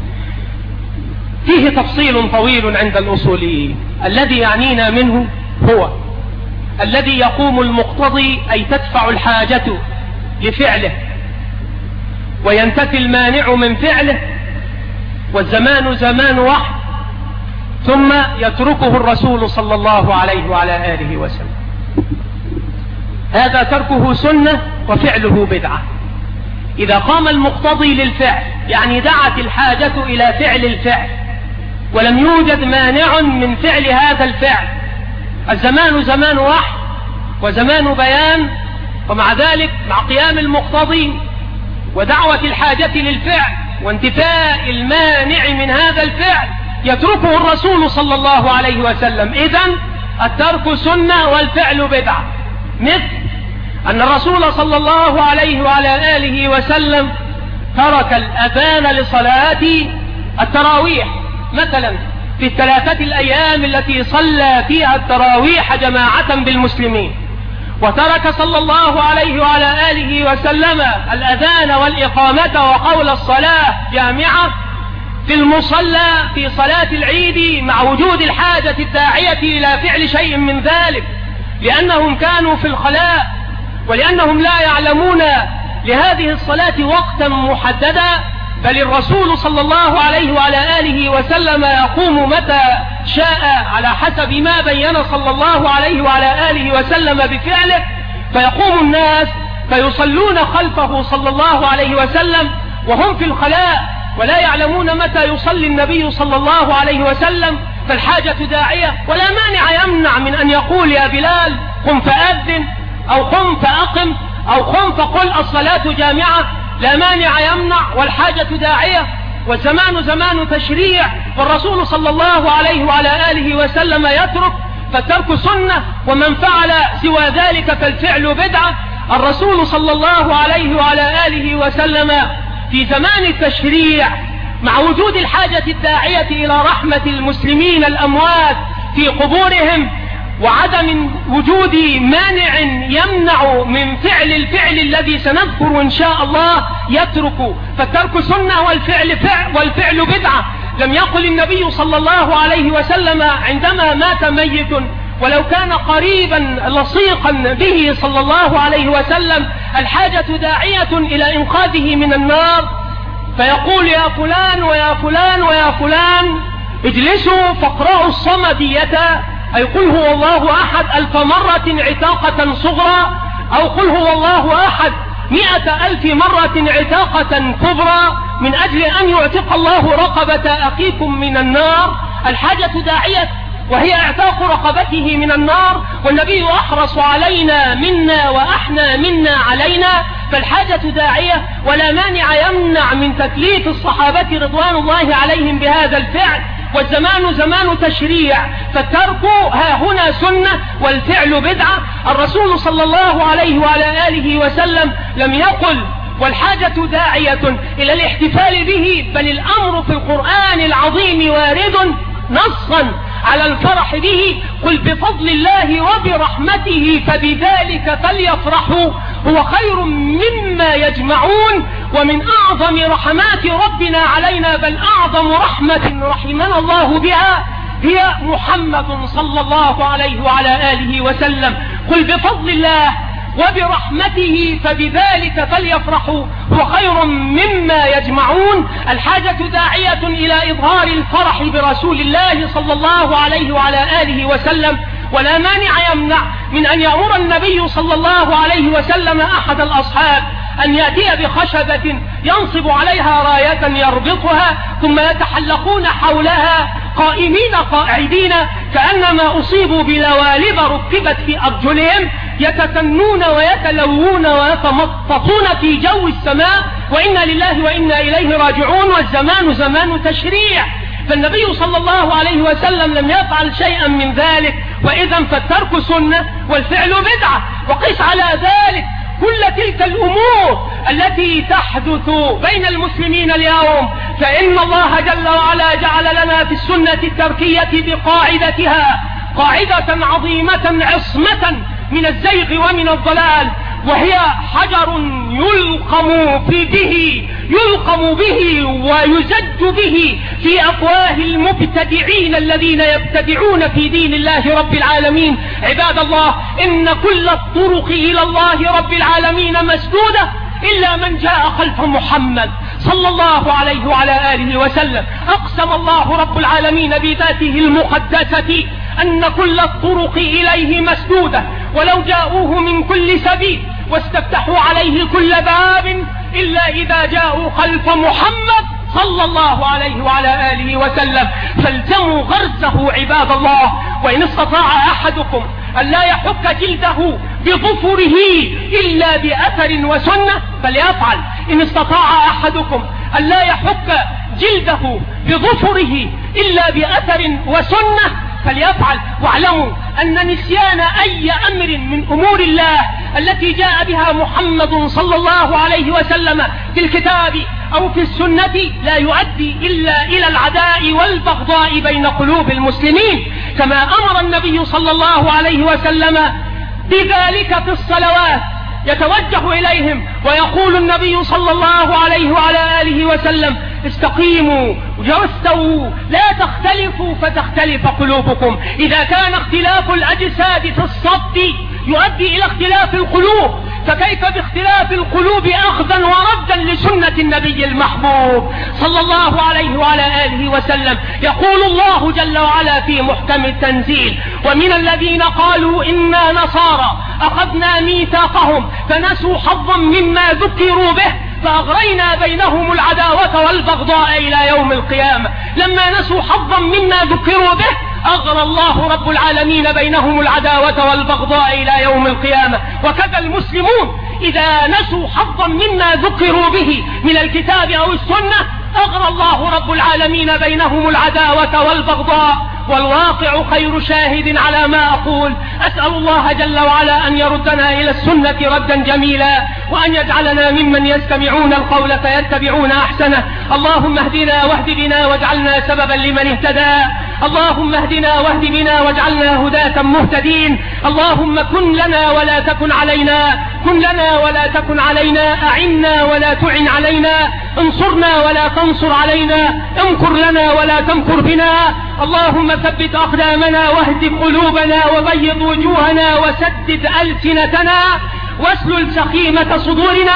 فيه تفصيل طويل عند الأصوليين. الذي يعنينا منه هو الذي يقوم المقتضي أي تدفع الحاجة لفعله وينتفي المانع من فعله، والزمان زمان وحي، ثم يتركه الرسول صلى الله عليه وعلى آله وسلم. هذا تركه سنة وفعله بدعة. إذا قام المقتضي للفعل يعني دعت الحاجة إلى فعل الفعل ولم يوجد مانع من فعل هذا الفعل، الزمان زمان وحي وزمان بيان، ومع ذلك مع قيام المقتضي ودعوة الحاجة للفعل وانتفاء المانع من هذا الفعل يتركه الرسول صلى الله عليه وسلم. إذن الترك سنة والفعل بدعة. مثل أن الرسول صلى الله عليه وعلى آله وسلم ترك الأذان لصلاة التراويح مثلا في الثلاثة الأيام التي صلى فيها التراويح جماعة بالمسلمين، وترك صلى الله عليه وعلى آله وسلم الأذان والإقامة وقول الصلاة جامعة في المصلى في صلاة العيد مع وجود الحاجة الداعية إلى فعل شيء من ذلك، لأنهم كانوا في الخلاء ولأنهم لا يعلمون لهذه الصلاة وقتا محددا، بل الرسول صلى الله عليه وعلى آله وسلم يقوم متى شاء على حسب ما بين صلى الله عليه وعلى آله وسلم بفعله، فيقوم الناس فيصلون خلفه صلى الله عليه وسلم وهم في الخلاء ولا يعلمون متى يصلي النبي صلى الله عليه وسلم، فالحاجة داعية ولا مانع يمنع من أن يقول يا بلال قم فأذن أو قم فأقم أو قم فقل الصلاة جامعة، لا مانع يمنع والحاجة داعية والزمان زمان تشريع، والرسول صلى الله عليه وعلى آله وسلم يترك، فالترك سنة، ومن فعل سوى ذلك فالفعل بدعة. الرسول صلى الله عليه وعلى آله وسلم في زمان التشريع مع وجود الحاجة الداعية إلى رحمة المسلمين الأموات في قبورهم وعدم وجود مانع يمنع من فعل الفعل الذي سنذكر إن شاء الله يترك، فالترك سنة والفعل فعل والفعل بدعة. لم يقل النبي صلى الله عليه وسلم عندما مات ميت ولو كان قريبا لصيقا به صلى الله عليه وسلم الحاجة داعية إلى إنقاذه من النار، فيقول يا فلان ويا فلان ويا فلان اجلسوا فاقرأوا الصمدية، أي قل هو الله أحد ألف مرة عتاقة صغرى، أو قل هو الله أحد مئة ألف مرة عتاقة كبرى، من أجل أن يعتق الله رقبة أخيكم من النار. الحاجة داعية وهي اعتاق رقبته من النار، والنبي أحرص علينا منا وأحنى منا علينا، فالحاجة داعية ولا مانع يمنع من تكليف الصحابة رضوان الله عليهم بهذا الفعل، والزمان زمان تشريع، فالترك ها هنا سنة والفعل بدعة. الرسول صلى الله عليه وعلى آله وسلم لم يقل والحاجة داعية إلى الاحتفال به، بل الأمر في القرآن العظيم وارد نصا على الفرح به. قل بفضل الله وبرحمته فبذلك فليفرحوا هو خير مما يجمعون. ومن أعظم رحمات ربنا علينا، بل أعظم رحمة رحمنا الله بها، هي محمد صلى الله عليه وعلى آله وسلم. قل بفضل الله وبرحمته فبذلك فليفرحوا هو خير مما يجمعون. الحاجة داعية إلى إظهار الفرح برسول الله صلى الله عليه وعلى آله وسلم، ولا مانع يمنع من أن يأمر النبي صلى الله عليه وسلم أحد الأصحاب أن يأتي بخشبة ينصب عليها راية يربطها، ثم يتحلقون حولها قائمين قاعدين كأنما أصيبوا بلوالب ركبت في أرجلهم، يتثنون ويتلوون ويتمططون في جو السماء، وإنا لله وإنا إليه راجعون، والزمان زمان تشريع. فالنبي صلى الله عليه وسلم لم يفعل شيئا من ذلك، وإذا فالترك سنة والفعل بدعة. وقس على ذلك كل تلك الأمور التي تحدث بين المسلمين اليوم، فإن الله جل وعلا جعل لنا في السنة التركية بقاعدتها قاعدة عظيمة عصمة من الزيغ ومن الضلال، وهي حجر يلقم في به يلقم به ويزج به في أفواه المبتدعين الذين يبتدعون في دين الله رب العالمين. عباد الله، إن كل الطرق إلى الله رب العالمين مسدودة إلا من جاء خلف محمد صلى الله عليه وعلى آله وسلم. أقسم الله رب العالمين بذاته المقدسة أن كل الطرق إليه مسدودة، ولو جاءوه من كل سبيل واستفتحوا عليه كل باب إلا إذا جاءوا خلف محمد صلى الله عليه وعلى آله وسلم. فالزموا غرزه عباد الله. وإن استطاع أحدكم أن لا يحك جلده بظفره إلا بأثر وسنة فليفعل. إن استطاع أحدكم أن لا يحك جلده بظفره إلا بأثر وسنة فليفعل. واعلموا أن نسيان أي أمر من أمور الله التي جاء بها محمد صلى الله عليه وسلم في الكتاب أو في السنة لا يؤدي إلا إلى العداء والبغضاء بين قلوب المسلمين، كما أمر النبي صلى الله عليه وسلم بذلك في الصلوات. يتوجه إليهم ويقول النبي صلى الله عليه وعلى آله وسلم: استقيموا واستووا لا تختلفوا فتختلف قلوبكم. إذا كان اختلاف الأجساد في الصف يؤدي إلى اختلاف القلوب، فكيف باختلاف القلوب أخذا وردا لسنة النبي المحبوب صلى الله عليه وعلى آله وسلم؟ يقول الله جل وعلا في محكم التنزيل: ومن الذين قالوا إنا نصارى أخذنا ميثاقهم فنسوا حظا مما ذكروا به فأغرينا بينهم العداوة والبغضاء إلى يوم القيامة. لما نسوا حظا مما ذكروا به أغرى الله رب العالمين بينهم العداوة والبغضاء إلى يوم القيامة. وكذا المسلمون إذا نسوا حظا مما ذكروا به من الكتاب أو السنة أغرى الله رب العالمين بينهم العداوة والبغضاء. والواقع خير شاهد على ما أقول. أسأل الله جل وعلا أن يردنا إلى السنة ردا جميلا، وأن يجعلنا ممن يستمعون القول فيتبعون أحسنه. اللهم اهدنا واهد بنا واجعلنا سببا لمن اهتدى. اللهم اهدنا واهد بنا واجعلنا هداة مهتدين. اللهم كن لنا ولا تكن علينا، كن لنا ولا تكن علينا، أعنا ولا تعن علينا، انصرنا ولا تنصر علينا، امكر لنا ولا تمكر بنا. اللهم ثبت أقدامنا واهد قلوبنا وبيض وجوهنا وسدد ألسنتنا واسلل سخيمة صدورنا.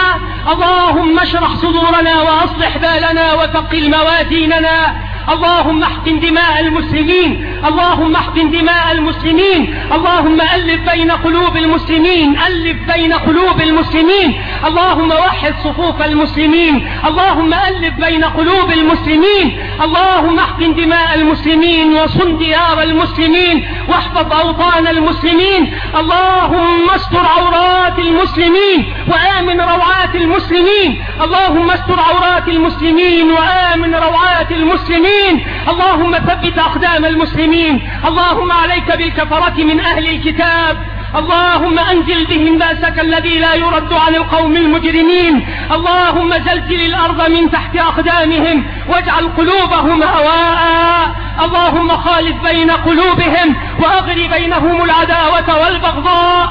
اللهم اشرح صدورنا وأصلح بالنا وثقل موازيننا. اللهم احقن دماء المسلمين، اللهم احقن دماء المسلمين. اللهم ألف بين قلوب المسلمين، ألف بين قلوب المسلمين. اللهم وحد صفوف المسلمين. اللهم ألف بين قلوب المسلمين. اللهم احقن دماء المسلمين وصن ديار المسلمين واحفظ أوطان المسلمين. اللهم استر عورات المسلمين وآمن روعات المسلمين. اللهم استر عورات المسلمين وآمن روعات المسلمين. اللهم ثبت أقدام المسلمين. اللهم عليك بالكفرة من أهل الكتاب. اللهم أنزل بهم بأسك الذي لا يرد عن القوم المجرمين. اللهم زلزل الأرض من تحت أقدامهم واجعل قلوبهم هواء. اللهم خالف بين قلوبهم وأغر بينهم العداوة والبغضاء.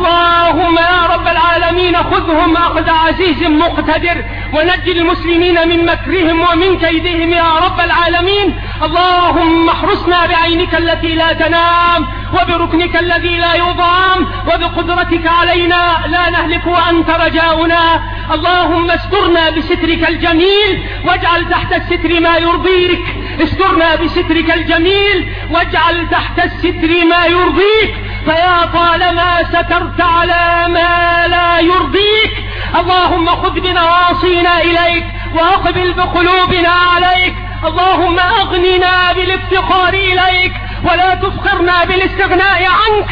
اللهم يا رب العالمين خذهم أخذ عزيز مقتدر، ونجي المسلمين من مكرهم ومن كيدهم يا رب العالمين. اللهم احرسنا بعينك التي لا تنام، وبركنك الذي لا يضام، وبقدرتك علينا لا نهلك وأنت رجاؤنا. اللهم استرنا بسترك الجميل واجعل تحت الستر ما يرضيك. استرنا بسترك الجميل واجعل تحت الستر ما يرضيك، فيا طالما سترت على ما لا يرضيك. اللهم خذ بنواصينا إليك وأقبل بقلوبنا عليك. اللهم أغننا بالافتقار إليك ولا تفخرنا بالاستغناء عنك.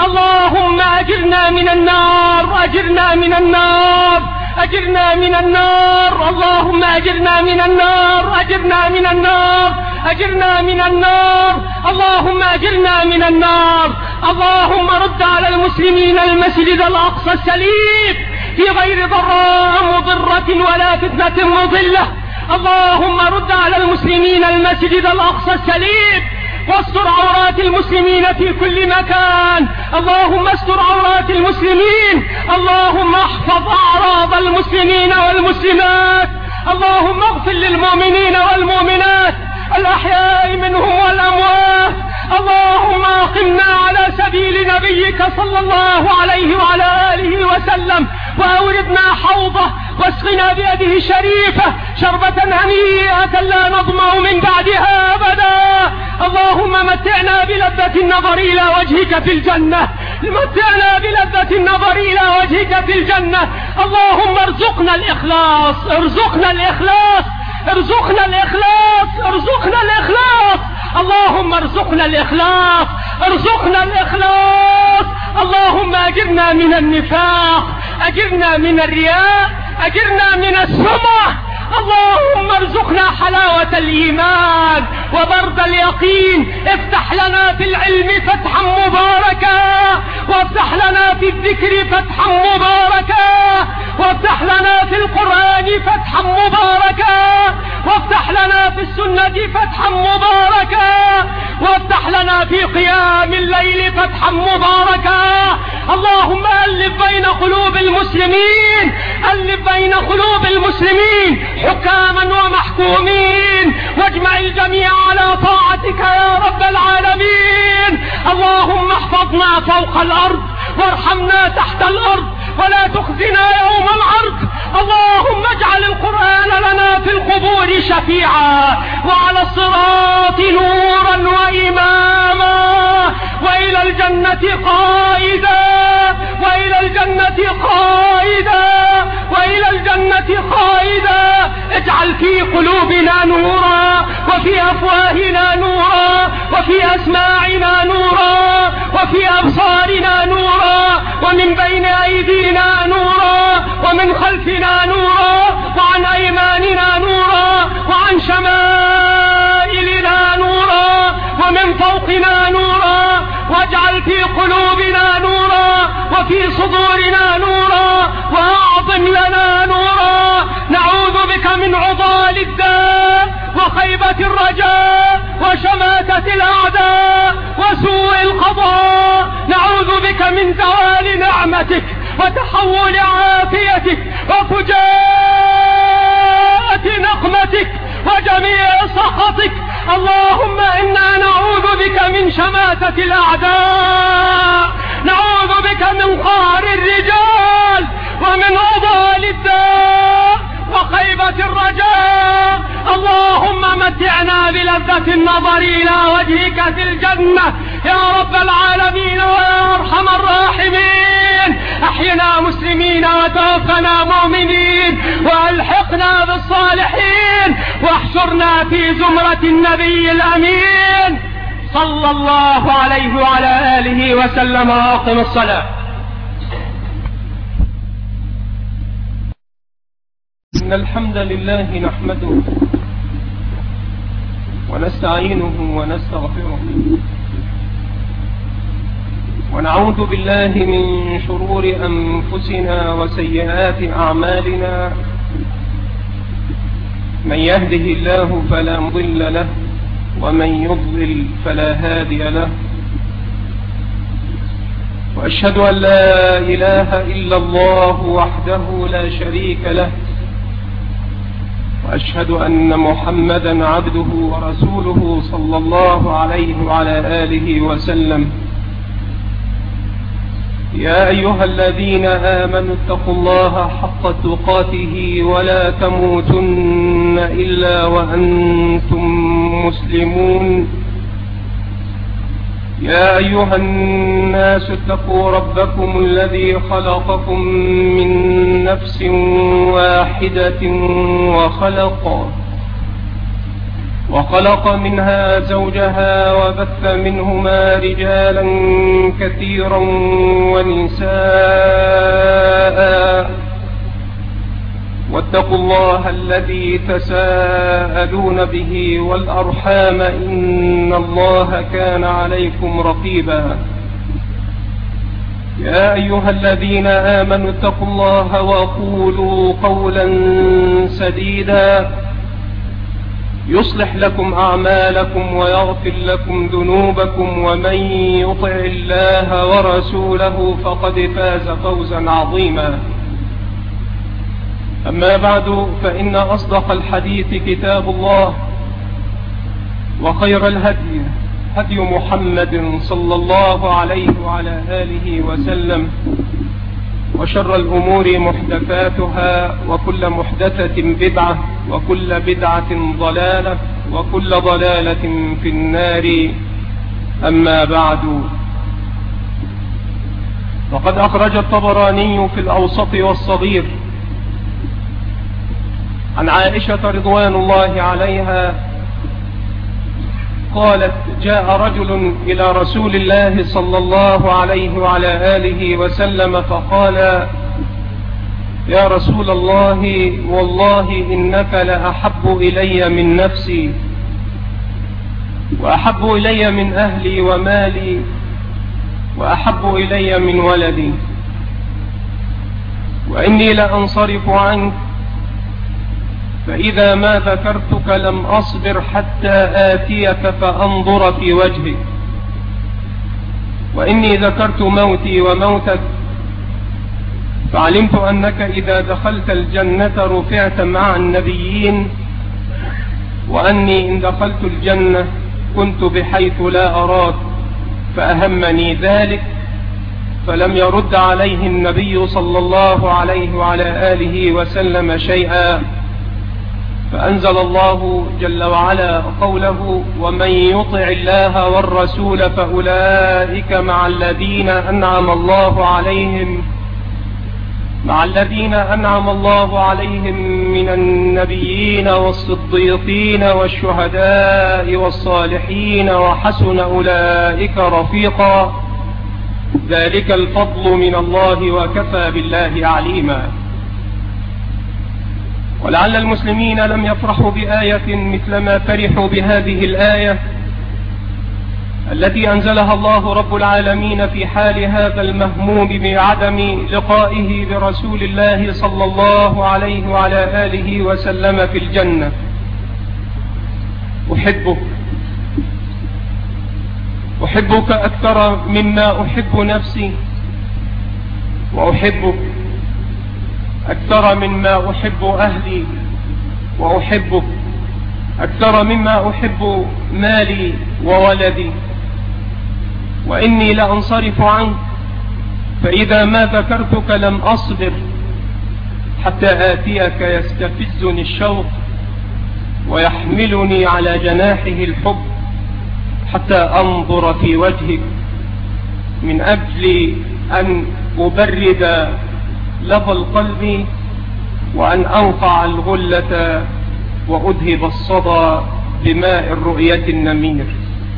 اللهم أجرنا من النار، أجرنا من النار، أجرنا من النار. اللهم أجرنا من النار، أجرنا من النار، أجرنا من النار. اللهم أجرنا من النار. اللهم رد على المسلمين المسجد الأقصى السليم في غير ضراء مضرة ولا فتنة مضلة. اللهم رد على المسلمين المسجد الأقصى السليم، واستر عورات المسلمين في كل مكان. اللهم استر عورات المسلمين. اللهم احفظ أعراض المسلمين والمسلمات. اللهم اغفر للمؤمنين والمؤمنات الأحياء منهم والأموات. اللهم أقمنا على سبيل نبيك صلى الله عليه وعلى آله وسلم، وأوردنا حوضه واسقنا بيده الشريفة شربة هنيئة لا نظمأ من بعدها أبدا. اللهم متعنا بلذة النظر إلى وجهك في الجنة، متعنا بلذة النظر إلى وجهك في الجنة. اللهم ارزقنا الإخلاص، ارزقنا الإخلاص، ارزقنا الإخلاص، ارزقنا الإخلاص. اللهم ارزقنا الإخلاص، ارزقنا الإخلاص. اللهم أجرنا من النفاق، أجرنا من الرياء، أجرنا من السمع. اللهم ارزقنا حلاوة الإيمان وبرد اليقين. افتح لنا في العلم فتحا مباركا، وافتح لنا في الذكر فتحا مباركا، وافتح لنا في القرآن فتحا مباركا، وافتح لنا في السنة فتحا مباركا، وافتح لنا في قيام الليل فتحا مباركا. اللهم ألف بين قلوب المسلمين، ألف بين قلوب المسلمين حكاما ومحكومين، واجمع الجميع على طاعتك يا رب العالمين. اللهم احفظنا فوق الأرض وارحمنا تحت الأرض ولا تخزنا يوم العرض. اللهم اجعل القرآن لنا في القبور شفيعا، وعلى الصراط نورا وإماما، وإلى الجنة قائدا، وإلى الجنة قائدا، وإلى الجنة قائدا. اجعل في قلوبنا نورا، وفي أفواهنا نورا، وفي أسماعنا نورا، وفي أبصارنا نورا، ومن بين أيدينا نورا، ومن خلفنا نورا، وعن أيماننا نورا، وعن شمائلنا نورا، ومن فوقنا نورا. واجعل في قلوبنا نورا، وفي صدورنا نورا، وأعظم لنا نورا. نعوذ بك من عضال الداء وخيبة الرجاء وشماتة الأعداء وسوء القضاء. نعوذ بك من زوال نعمتك وتحول عافيتك وفجاءة نقمتك وجميع سخطك. اللهم إنا نعوذ بك من شماتة الأعداء، نعوذ بك من قهر الرجال ومن عضال الداء وخيبة الرجاء. اللهم متعنا بلذة النظر إلى وجهك في الجنة يا رب العالمين ويا أرحم الراحمين. أحينا مسلمين وتوفنا مؤمنين، وألحقنا بالصالحين، واحشرنا في زمرة النبي الأمين صلى الله عليه وعلى آله وسلم. وأقم الصلاة. إن الحمد لله نحمده ونستعينه ونستغفره، ونعوذ بالله من شرور أنفسنا وسيئات أعمالنا. من يهده الله فلا مضل له، ومن يضلل فلا هادي له، وأشهد أن لا إله إلا الله وحده لا شريك له، وأشهد أن محمدا عبده ورسوله صلى الله عليه وعلى آله وسلم. يا أيها الذين آمنوا اتقوا الله حق تقاته ولا تموتن إلا وأنتم مسلمون. يا أيها الناس اتقوا ربكم الذي خلقكم من نفس واحدة وخلق وخلق منها زوجها وبث منهما رجالا كثيرا ونساء، واتقوا الله الذي تساءلون به والأرحام إن الله كان عليكم رقيبا. يا أيها الذين آمنوا اتقوا الله وقولوا قولا سديدا يصلح لكم أعمالكم ويغفر لكم ذنوبكم، ومن يطع الله ورسوله فقد فاز فوزا عظيما. أما بعد، فإن أصدق الحديث كتاب الله، وخير الهدي هدي محمد صلى الله عليه وعلى آله وسلم، وشر الأمور محدثاتها، وكل محدثة بدعة، وكل بدعة ضلالة، وكل ضلالة في النار. أما بعد، فقد أخرج الطبراني في الأوسط والصغير عن عائشة رضوان الله عليها قالت: جاء رجل إلى رسول الله صلى الله عليه وعلى آله وسلم فقال: يا رسول الله، والله إنك لأحب إلي من نفسي، وأحب إلي من أهلي ومالي، وأحب إلي من ولدي، وإني لأنصرف عنك، فإذا ما ذكرتك لم أصبر حتى آتيك فأنظر في وجهك، وإني ذكرت موتي وموتك، فعلمت أنك إذا دخلت الجنة رفعت مع النبيين، وأني إن دخلت الجنة كنت بحيث لا أراك، فأهمني ذلك، فلم يرد عليه النبي صلى الله عليه وعلى آله وسلم شيئا. فأنزل الله جل وعلا قوله: ومن يطع الله والرسول فأولئك مع الذين أنعم الله عليهم مع الذين أنعم الله عليهم من النبيين والصديقين والشهداء والصالحين، وحسن أولئك رفيقا، ذلك الفضل من الله، وكفى بالله عليما. ولعل المسلمين لم يفرحوا بآية مثل ما فرحوا بهذه الآية التي أنزلها الله رب العالمين في حال هذا المهموم بعدم لقائه برسول الله صلى الله عليه وعلى آله وسلم في الجنة: أحبك أحبك أكثر مما أحب نفسي، وأحبك أكثر مما أحب أهلي، وأحبك أكثر مما أحب مالي وولدي، وإني لأنصرف عنك، فإذا ما ذكرتك لم أصبر حتى آتيك. يستفزني الشوق ويحملني على جناحه الحب حتى أنظر في وجهك، من أجل أن أبرد لظى القلب، وأن أنقع الغلة وأذهب الصدى بماء الرؤية النمير.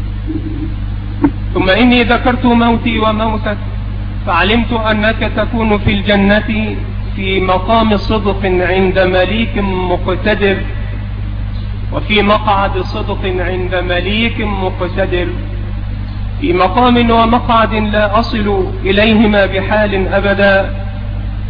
ثم إني ذكرت موتي وموتك، فعلمت أنك تكون في الجنة في مقام صدق عند مليك مقتدر، وفي مقعد صدق عند مليك مقتدر، في مقام ومقعد لا أصل إليهما بحال أبدا.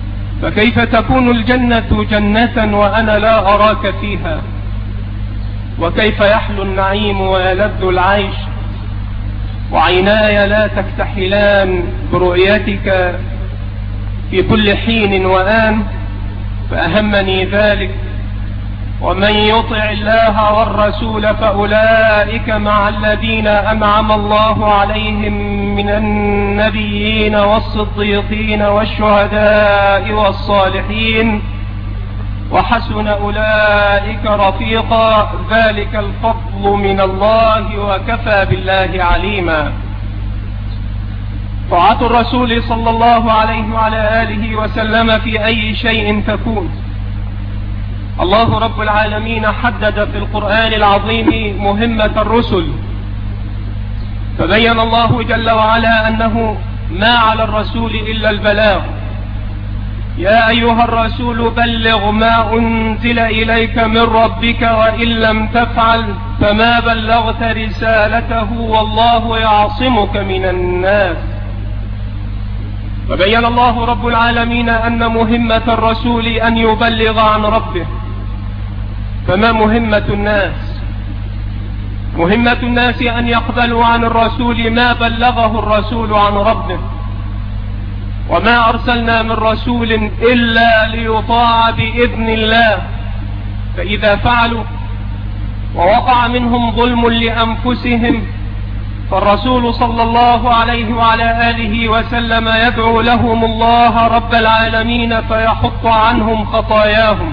فكيف تكون الجنة جنة وأنا لا أراك فيها؟ وكيف يحلو النعيم ويلذ العيش، وعيناي لا تكتحلان برؤيتك في كل حين وآن، فأهمني ذلك. ومن يطع الله والرسول فأولئك مع الذين أنعم الله عليهم من النبيين والصديقين والشهداء والصالحين، وحسن أولئك رفيقا، ذلك الفضل من الله وكفى بالله عليما. طاعة الرسول صلى الله عليه وعلى آله وسلم في أي شيء تكون. الله رب العالمين حدد في القرآن العظيم مهمة الرسل، فبين الله جل وعلا أنه ما على الرسول إلا البلاغ. يا أيها الرسول بلغ ما أنزل إليك من ربك وإن لم تفعل فما بلغت رسالته والله يعصمك من الناس. وبين الله رب العالمين أن مهمة الرسول أن يبلغ عن ربه. فما مهمة الناس؟ مهمة الناس أن يقبلوا عن الرسول ما بلغه الرسول عن ربه. وما أرسلنا من رسول إلا ليطاع بإذن الله، فإذا فعلوا ووقع منهم ظلم لأنفسهم فالرسول صلى الله عليه وعلى آله وسلم يدعو لهم الله رب العالمين فيحط عنهم خطاياهم.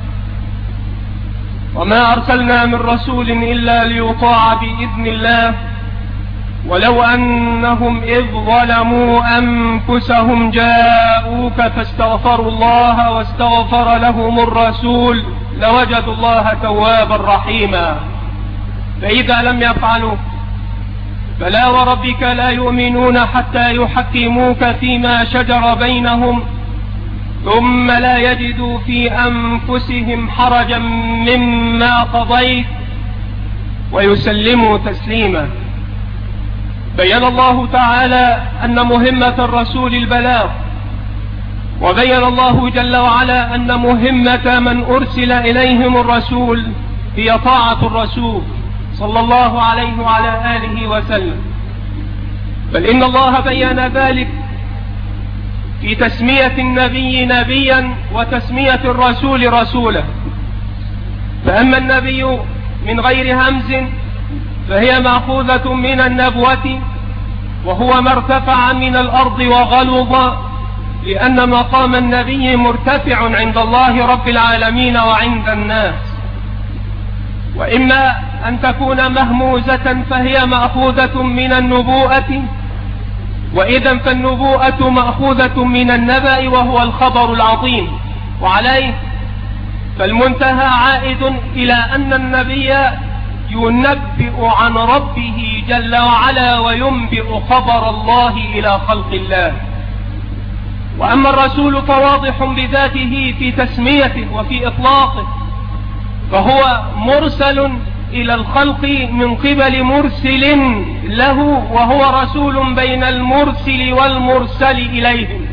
وما أرسلنا من رسول إلا ليطاع بإذن الله، ولو أنهم إذ ظلموا أنفسهم جاءوك فاستغفروا الله واستغفر لهم الرسول لوجدوا الله توابا رحيما. فإذا لم يفعلوا فلا وربك لا يؤمنون حتى يحكموك فيما شجر بينهم ثم لا يجدوا في أنفسهم حرجا مما قضيت ويسلموا تسليما. بين الله تعالى أن مهمة الرسول البلاغ، وبين الله جل وعلا أن مهمة من أرسل إليهم الرسول هي طاعة الرسول صلى الله عليه وعلى آله وسلم. بل إن الله بين ذلك في تسمية النبي نبيا وتسمية الرسول رسولا. فأما النبي من غير همز فهي مأخوذة من النبوة، وهو ما ارتفع من الأرض وغلظ، لأن مقام النبي مرتفع عند الله رب العالمين وعند الناس. وإما أن تكون مهموزة فهي مأخوذة من النبوءة، وإذا فالنبوءة مأخوذة من النبأ وهو الخبر العظيم، وعليه فالمنتهى عائد إلى أن النبي ينبئ عن ربه جل وعلا وينبئ خبر الله إلى خلق الله. وأما الرسول فواضح بذاته في تسميته وفي إطلاقه، فهو مرسل إلى الخلق من قبل مرسل له، وهو رسول بين المرسل والمرسل إليهم.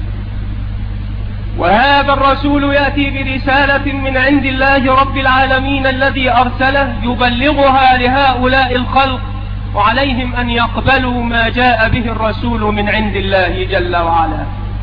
وهذا الرسول يأتي برسالة من عند الله رب العالمين الذي أرسله يبلغها لهؤلاء الخلق، وعليهم أن يقبلوا ما جاء به الرسول من عند الله جل وعلا.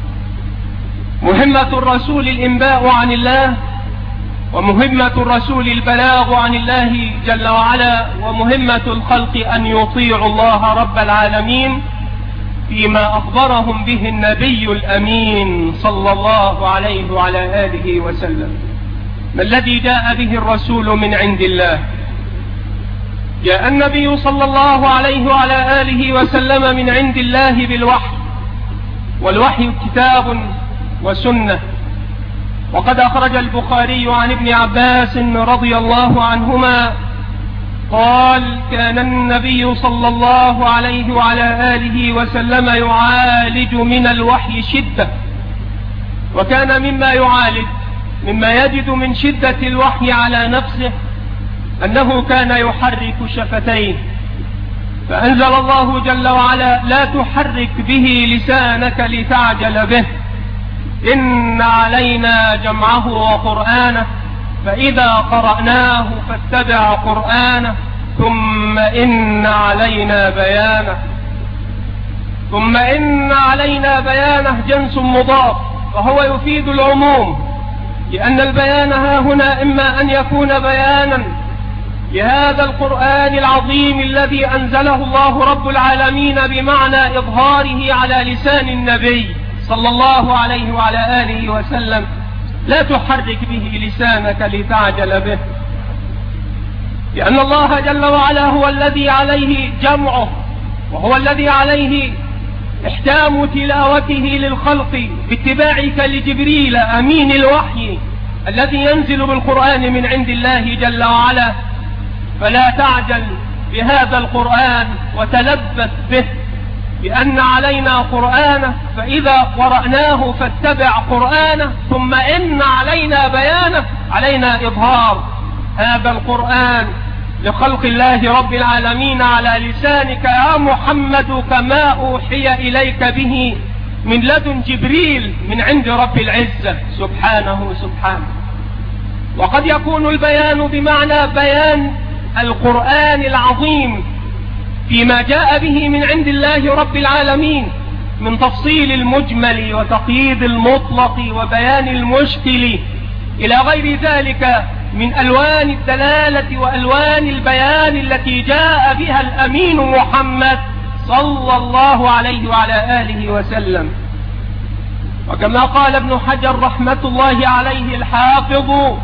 مهمة الرسول الإنباء عن الله، ومهمة الرسول البلاغ عن الله جل وعلا، ومهمة الخلق أن يطيعوا الله رب العالمين فيما أخبرهم به النبي الأمين صلى الله عليه وعلى آله وسلم. ما الذي جاء به الرسول من عند الله؟ جاء النبي صلى الله عليه وعلى آله وسلم من عند الله بالوحي، والوحي كتاب وسنة. وقد أخرج البخاري عن ابن عباس رضي الله عنهما قال: كان النبي صلى الله عليه وعلى آله وسلم يعالج من الوحي شدة، وكان مما يعالج مما يجد من شدة الوحي على نفسه أنه كان يحرك شفتيه، فأنزل الله جل وعلا: لا تحرك به لسانك لتعجل به، إن علينا جمعه وقرآنه فإذا قرأناه فاتبع قرآنه ثم إن علينا بيانه ثم إن علينا بيانه جنس مضاف وهو يفيد العموم، لأن البيان ها هنا إما أن يكون بيانا لهذا القرآن العظيم الذي أنزله الله رب العالمين بمعنى إظهاره على لسان النبي صلى الله عليه وعلى آله وسلم، لا تحرك به لسانك لتعجل به، لأن الله جل وعلا هو الذي عليه جمعه، وهو الذي عليه إحكام تلاوته للخلق باتباعك لجبريل أمين الوحي الذي ينزل بالقرآن من عند الله جل وعلا. فلا تعجل بهذا القرآن وتلبث به، لأن علينا قرآنه، فإذا قرأناه فاتبع قرآنه ثم إن علينا بيانه، علينا إظهار هذا القرآن لخلق الله رب العالمين على لسانك يا محمد كما أوحي إليك به من لدن جبريل من عند رب العزة سبحانه سبحانه. وقد يكون البيان بمعنى بيان القرآن العظيم فيما جاء به من عند الله رب العالمين من تفصيل المجمل وتقييد المطلق وبيان المشكل إلى غير ذلك من ألوان الدلالة وألوان البيان التي جاء بها الأمين محمد صلى الله عليه وعلى آله وسلم. وكما قال ابن حجر رحمة الله عليه الحافظ: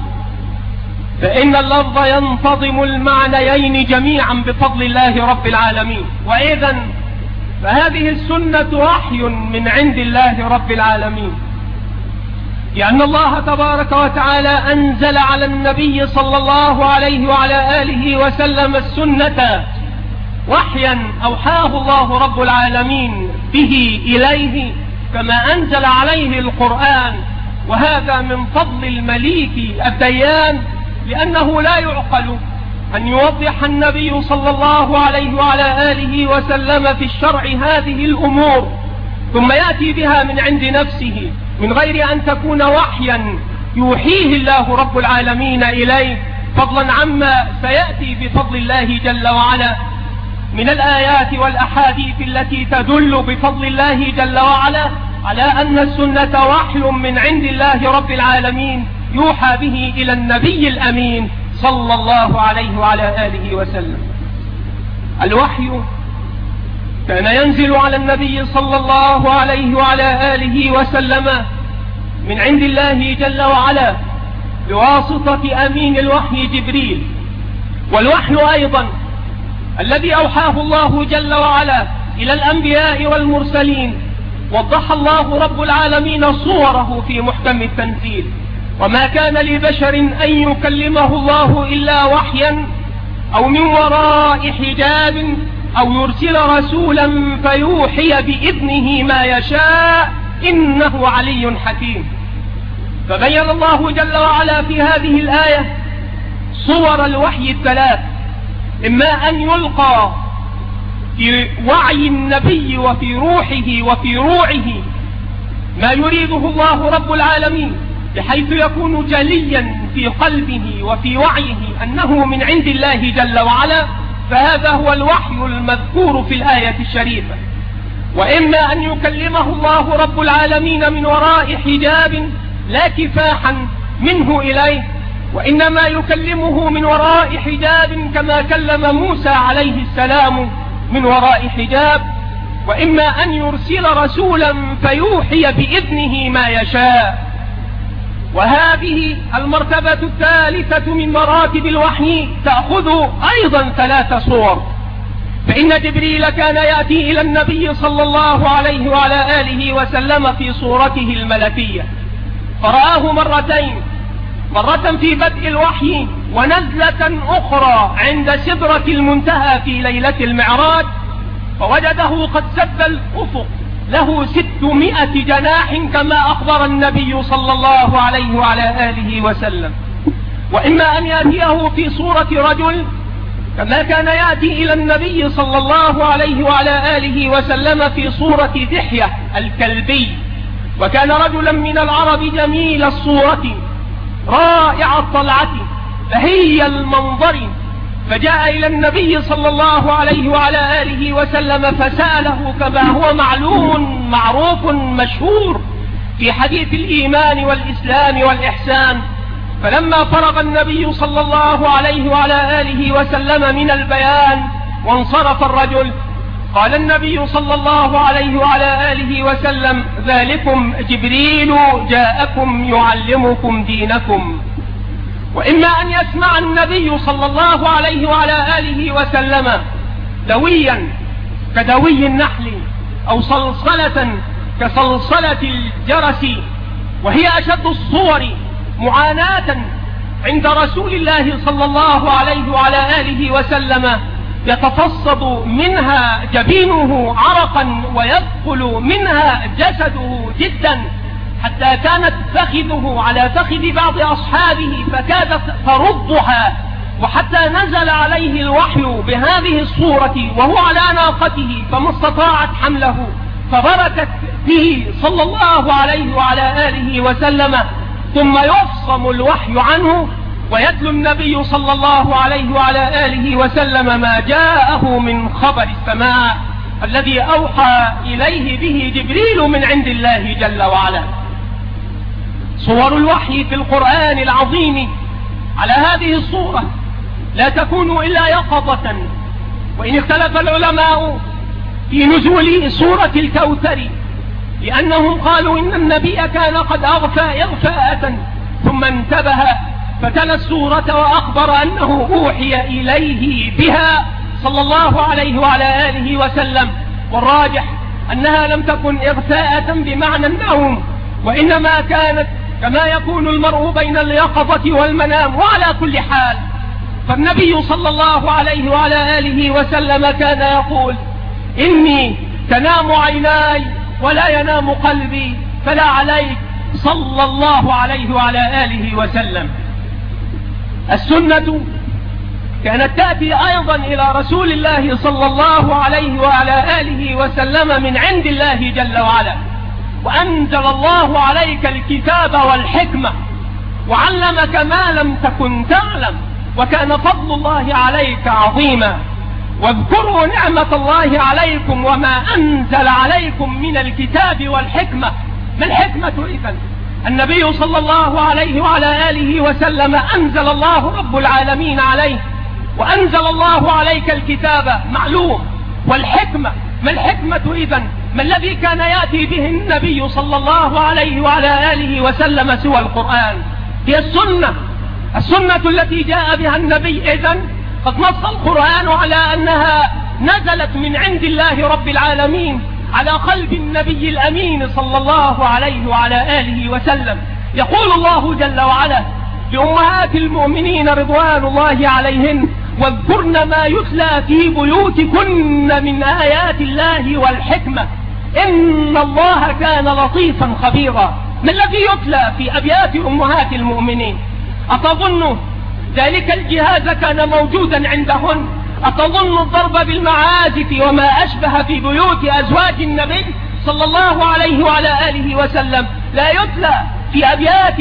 فإن اللفظ ينتظم المعنيين جميعا بفضل الله رب العالمين. وإذن فهذه السنة وحي من عند الله رب العالمين، لأن الله تبارك وتعالى أنزل على النبي صلى الله عليه وعلى آله وسلم السنة وحيا أوحاه الله رب العالمين به إليه، كما أنزل عليه القرآن، وهذا من فضل المليك الديان، لأنه لا يعقل أن يوضح النبي صلى الله عليه وعلى آله وسلم في الشرع هذه الأمور ثم يأتي بها من عند نفسه من غير أن تكون وحيا يوحيه الله رب العالمين إليه، فضلا عما سيأتي بفضل الله جل وعلا من الآيات والأحاديث التي تدل بفضل الله جل وعلا على أن السنة وحي من عند الله رب العالمين يوحى به إلى النبي الأمين صلى الله عليه وعلى آله وسلم. الوحي كان ينزل على النبي صلى الله عليه وعلى آله وسلم من عند الله جل وعلا بواسطة أمين الوحي جبريل. والوحي أيضا الذي أوحاه الله جل وعلا إلى الأنبياء والمرسلين وضح الله رب العالمين صوره في محكم التنزيل: وما كان لبشر أن يكلمه الله إلا وحيا أو من وراء حجاب أو يرسل رسولا فيوحي بإذنه ما يشاء إنه علي حكيم. فبين الله جل وعلا في هذه الآية صور الوحي الثلاث: إما أن يلقى في وعي النبي وفي روحه وفي روعه ما يريده الله رب العالمين، بحيث يكون جليا في قلبه وفي وعيه أنه من عند الله جل وعلا، فهذا هو الوحي المذكور في الآية الشريفة. وإما أن يكلمه الله رب العالمين من وراء حجاب لا كفاحا منه إليه، وإنما يكلمه من وراء حجاب كما كلم موسى عليه السلام من وراء حجاب. وإما أن يرسل رسولا فيوحي بإذنه ما يشاء. وهذه المرتبة الثالثة من مراتب الوحي تأخذ أيضا ثلاث صور. فإن جبريل كان يأتي إلى النبي صلى الله عليه وعلى آله وسلم في صورته الملكية، فرآه مرتين: مرة في بدء الوحي، ونزلة أخرى عند سدرة المنتهى في ليلة المعراج، فوجده قد سد الأفق له ستمائة جناح كما أخبر النبي صلى الله عليه وعلى آله وسلم. وإما أن يأتيه في صورة رجل كما كان يأتي إلى النبي صلى الله عليه وعلى آله وسلم في صورة دحية الكلبي، وكان رجلا من العرب جميل الصورة رائع الطلعة بهي المنظر، فجاء إلى النبي صلى الله عليه وعلى آله وسلم فسأله كما هو معلوم معروف مشهور في حديث الإيمان والإسلام والإحسان. فلما فرغ النبي صلى الله عليه وعلى آله وسلم من البيان وانصرف الرجل، قال النبي صلى الله عليه وعلى آله وسلم: ذلكم جبريل جاءكم يعلمكم دينكم. وإما أن يسمع النبي صلى الله عليه وعلى آله وسلم دويا كدوي النحل، أو صلصلة كصلصلة الجرس، وهي أشد الصور معاناة عند رسول الله صلى الله عليه وعلى آله وسلم، يتفصد منها جبينه عرقا ويثقل منها جسده جدا، حتى كانت فخذه على فخذ بعض أصحابه فكادت تردها، وحتى نزل عليه الوحي بهذه الصورة وهو على ناقته فما استطاعت حمله، فبركت به صلى الله عليه وعلى آله وسلم، ثم يفصم الوحي عنه ويتلو النبي صلى الله عليه وعلى آله وسلم ما جاءه من خبر السماء الذي أوحى إليه به جبريل من عند الله جل وعلا. صور الوحي في القرآن العظيم على هذه الصورة لا تكون إلا يقظة، وإن اختلف العلماء في نزول سورة الكوثر، لأنهم قالوا إن النبي كان قد أغفى إغفاءة ثم انتبه فتلا السورة وأخبر أنه أوحي إليه بها صلى الله عليه وعلى آله وسلم. والراجح أنها لم تكن إغفاءة بمعنى النوم، وإنما كانت كما يكون المرء بين اليقظة والمنام. وعلى كل حال فالنبي صلى الله عليه وعلى آله وسلم كان يقول: إني تنام عيناي ولا ينام قلبي، فلا عليك صلى الله عليه وعلى آله وسلم. السنة كانت تأتي أيضا إلى رسول الله صلى الله عليه وعلى آله وسلم من عند الله جل وعلا: وأنزل الله عليك الكتاب والحكمة وعلمك ما لم تكن تعلم وكان فضل الله عليك عظيما، واذكروا نعمة الله عليكم وما أنزل عليكم من الكتاب والحكمة. ما الحكمة إذن؟ النبي صلى الله عليه وعلى آله وسلم أنزل الله رب العالمين عليه، وأنزل الله عليك الكتاب معلوم. والحكمة، ما الحكمة إذن؟ ما الذي كان يأتي به النبي صلى الله عليه وعلى آله وسلم سوى القرآن؟ هي السنة، السنة التي جاء بها النبي. إذن قد نص القرآن على أنها نزلت من عند الله رب العالمين على قلب النبي الأمين صلى الله عليه وعلى آله وسلم. يقول الله جل وعلا لأمهات المؤمنين رضوان الله عليهن: واذكرن ما يتلى في بيوتكن من آيات الله والحكمة إن الله كان لطيفا خبيرا. ما الذي يتلى في أبيات أمهات المؤمنين؟ أتظن ذلك الجهاز كان موجودا عندهن؟ أتظن الضرب بالمعازف وما أشبه في بيوت أزواج النبي صلى الله عليه وعلى آله وسلم لا يتلى في أبيات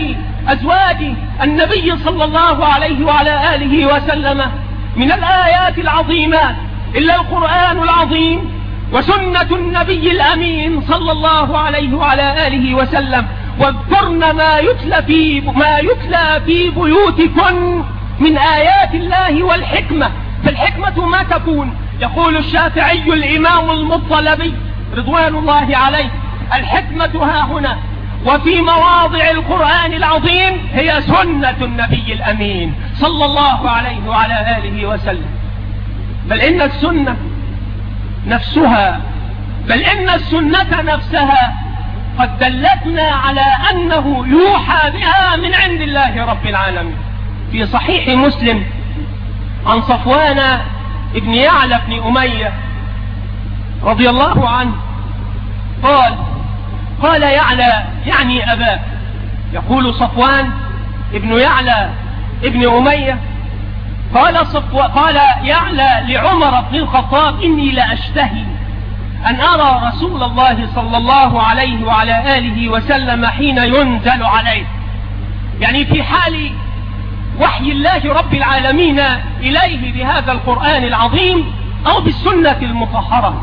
أزواج النبي صلى الله عليه وعلى آله وسلم من الآيات العظيمات إلا القرآن العظيم وسنة النبي الأمين صلى الله عليه وعلى آله وسلم. واذكرن ما يتلى في ما يتلى في بيوتكن من آيات الله والحكمة. فالحكمة ما تكون؟ يقول الشافعي الإمام المطلبي رضوان الله عليه: الحكمة ها هنا وفي مواضع القرآن العظيم هي سنة النبي الأمين صلى الله عليه وعلى آله وسلم. بل إن السنة نفسها بل إن السنة نفسها قد دلتنا على أنه يوحى بها من عند الله رب العالمين. في صحيح مسلم عن صفوان ابن يعلى بن أمية رضي الله عنه قال قال يعلى يعني أباه، يقول صفوان ابن يعلى ابن أمية قال, صفو قال يعلى لعمر بن الخطاب: إني لأشتهي أن أرى رسول الله صلى الله عليه وعلى آله وسلم حين ينزل عليه. يعني في حال وحي الله رب العالمين إليه بهذا القرآن العظيم أو بالسنة المطهرة.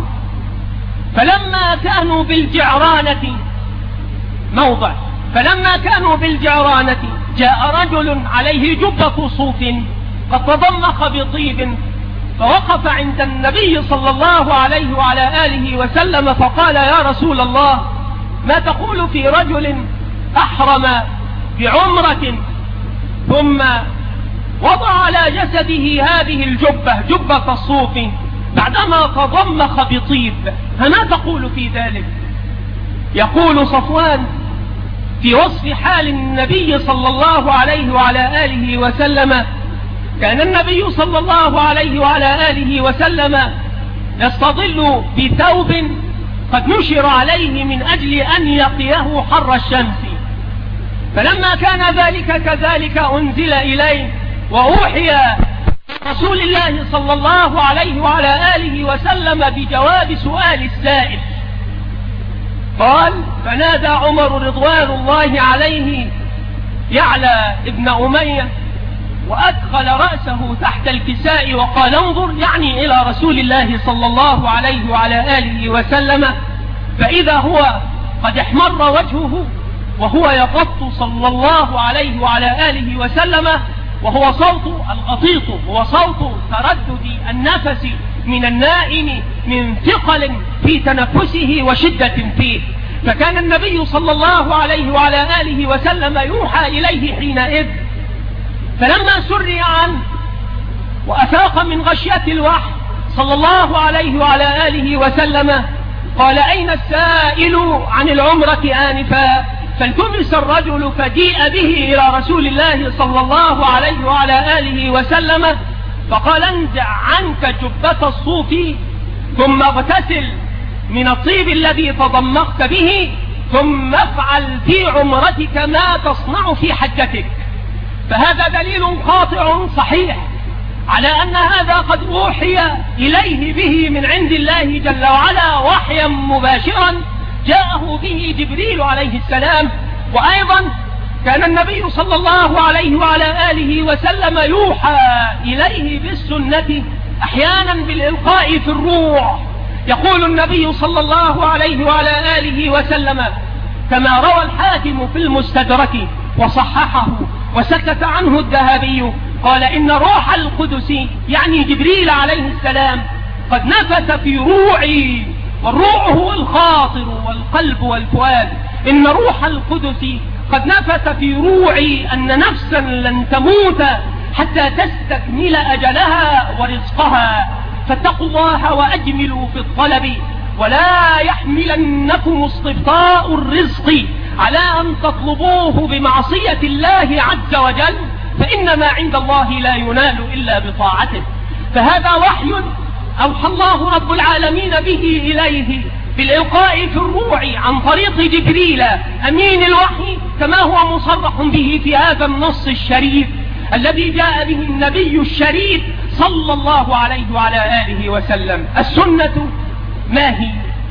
فلما كانوا بالجعرانة موضع فلما كانوا بالجعرانة جاء رجل عليه جبة صوف قد تضمخ بطيب، فوقف عند النبي صلى الله عليه وعلى آله وسلم فقال: يا رسول الله، ما تقول في رجل أحرم بعمرة ثم وضع على جسده هذه الجبة جبة الصوف بعدما تضمخ بطيب، فما تقول في ذلك؟ يقول صفوان في وصف حال النبي صلى الله عليه وعلى آله وسلم: كان النبي صلى الله عليه وعلى آله وسلم يستظل بثوب قد نشر عليه من أجل أن يقيه حر الشمس، فلما كان ذلك كذلك أنزل إليه وأوحي رسول الله صلى الله عليه وعلى آله وسلم بجواب سؤال السائل. قال: فنادى عمر رضوان الله عليه يعلى ابن أمية وأدخل رأسه تحت الكساء وقال: انظر، يعني إلى رسول الله صلى الله عليه وعلى آله وسلم، فإذا هو قد احمر وجهه وهو يغط صلى الله عليه وعلى آله وسلم، وهو صوت الغطيط، هو صوت تردد النفس من النائم من ثقل في تنفسه وشدة فيه. فكان النبي صلى الله عليه وعلى آله وسلم يوحى إليه حينئذ، فلما سري عنه وأفاق من غشية الوحي صلى الله عليه وعلى آله وسلم قال: أين السائل عن العمرة آنفا؟ فالتمس الرجل فجيء به إلى رسول الله صلى الله عليه وعلى آله وسلم فقال: انزع عنك جبة الصوف ثم اغتسل من الطيب الذي تضمخت به، ثم افعل في عمرتك ما تصنع في حجتك. فهذا دليل قاطع صحيح على أن هذا قد أوحي إليه به من عند الله جل وعلا وحيا مباشرا جاءه به جبريل عليه السلام. وأيضا كان النبي صلى الله عليه وعلى آله وسلم يوحى إليه بالسنة أحيانا بالإلقاء في الروح. يقول النبي صلى الله عليه وعلى آله وسلم كما روى الحاكم في المستدرك وصححه وسكت عنه الذهبي، قال: إن روح القدس، يعني جبريل عليه السلام، قد نفث في روعي، والروح هو الخاطر والقلب والفؤاد، إن روح القدس قد نفث في روعي أن نفسا لن تموت حتى تستكمل أجلها ورزقها، فاتقوا الله وأجملوا في الطلب، ولا يحملنكم استبطاء الرزق على أن تطلبوه بمعصية الله عز وجل، فإنما عند الله لا ينال إلا بطاعته. فهذا وحي أوحى الله رب العالمين به إليه بالإلقاء في الروع عن طريق جبريل أمين الوحي، كما هو مصرح به في هذا النص الشريف الذي جاء به النبي الشريف صلى الله عليه وعلى آله وسلم. السنة ما هي؟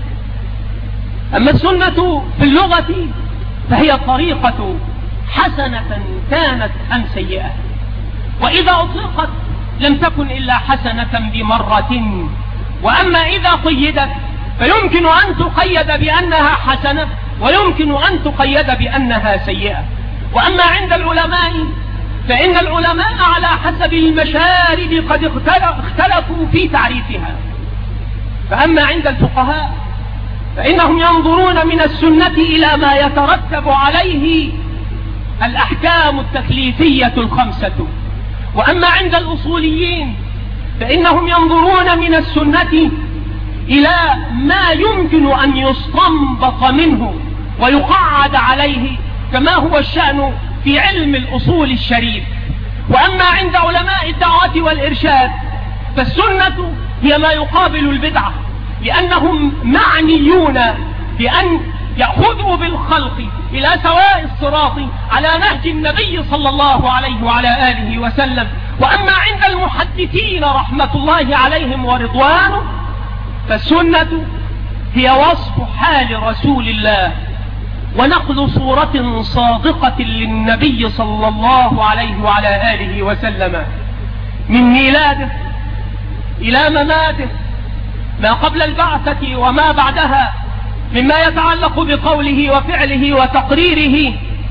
أما السنة في اللغة فهي الطريقة حسنة كانت أم سيئة، وإذا أطلقت لم تكن إلا حسنة بمرة، وأما إذا قيدت فيمكن أن تقيد بأنها حسنة ويمكن أن تقيد بأنها سيئة. وأما عند العلماء فإن العلماء على حسب المشارب قد اختلفوا في تعريفها. فأما عند الفقهاء فإنهم ينظرون من السنة إلى ما يترتب عليه الأحكام التكليفية الخمسة. وأما عند الأصوليين فإنهم ينظرون من السنة إلى ما يمكن أن يستنبط منه ويقعد عليه، كما هو الشأن في علم الأصول الشريف. وأما عند علماء الدعوة والإرشاد فالسنة هي ما يقابل البدعة، لأنهم معنيون بأن يأخذوا بالخلق إلى سواء الصراط على نهج النبي صلى الله عليه وعلى آله وسلم. وأما عند المحدثين رحمة الله عليهم ورضوانه فالسنة هي وصف حال رسول الله ونقل صورة صادقة للنبي صلى الله عليه وعلى آله وسلم من ميلاده إلى مماته، ما قبل البعثة وما بعدها، مما يتعلق بقوله وفعله وتقريره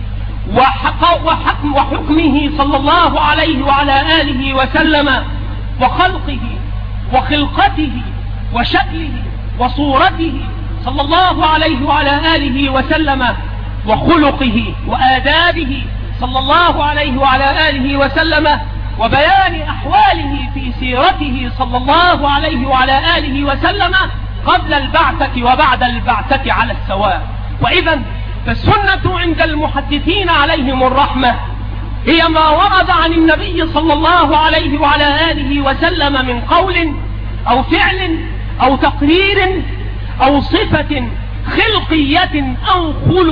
وحكم وحكمه صلى الله عليه وعلى آله وسلم، وخلقه وخلقته وشكله وصورته صلى الله عليه وعلى آله وسلم، وخلقه وآدابه صلى الله عليه وعلى آله وسلم، وبيان أحواله في سيرته صلى الله عليه وعلى آله وسلم قبل البعثة وبعد البعثة على السواء. وإذا فالسنة عند المحدثين عليهم الرحمة هي ما ورد عن النبي صلى الله عليه وعلى آله وسلم من قول أو فعل أو تقرير أو صفة خلقية أو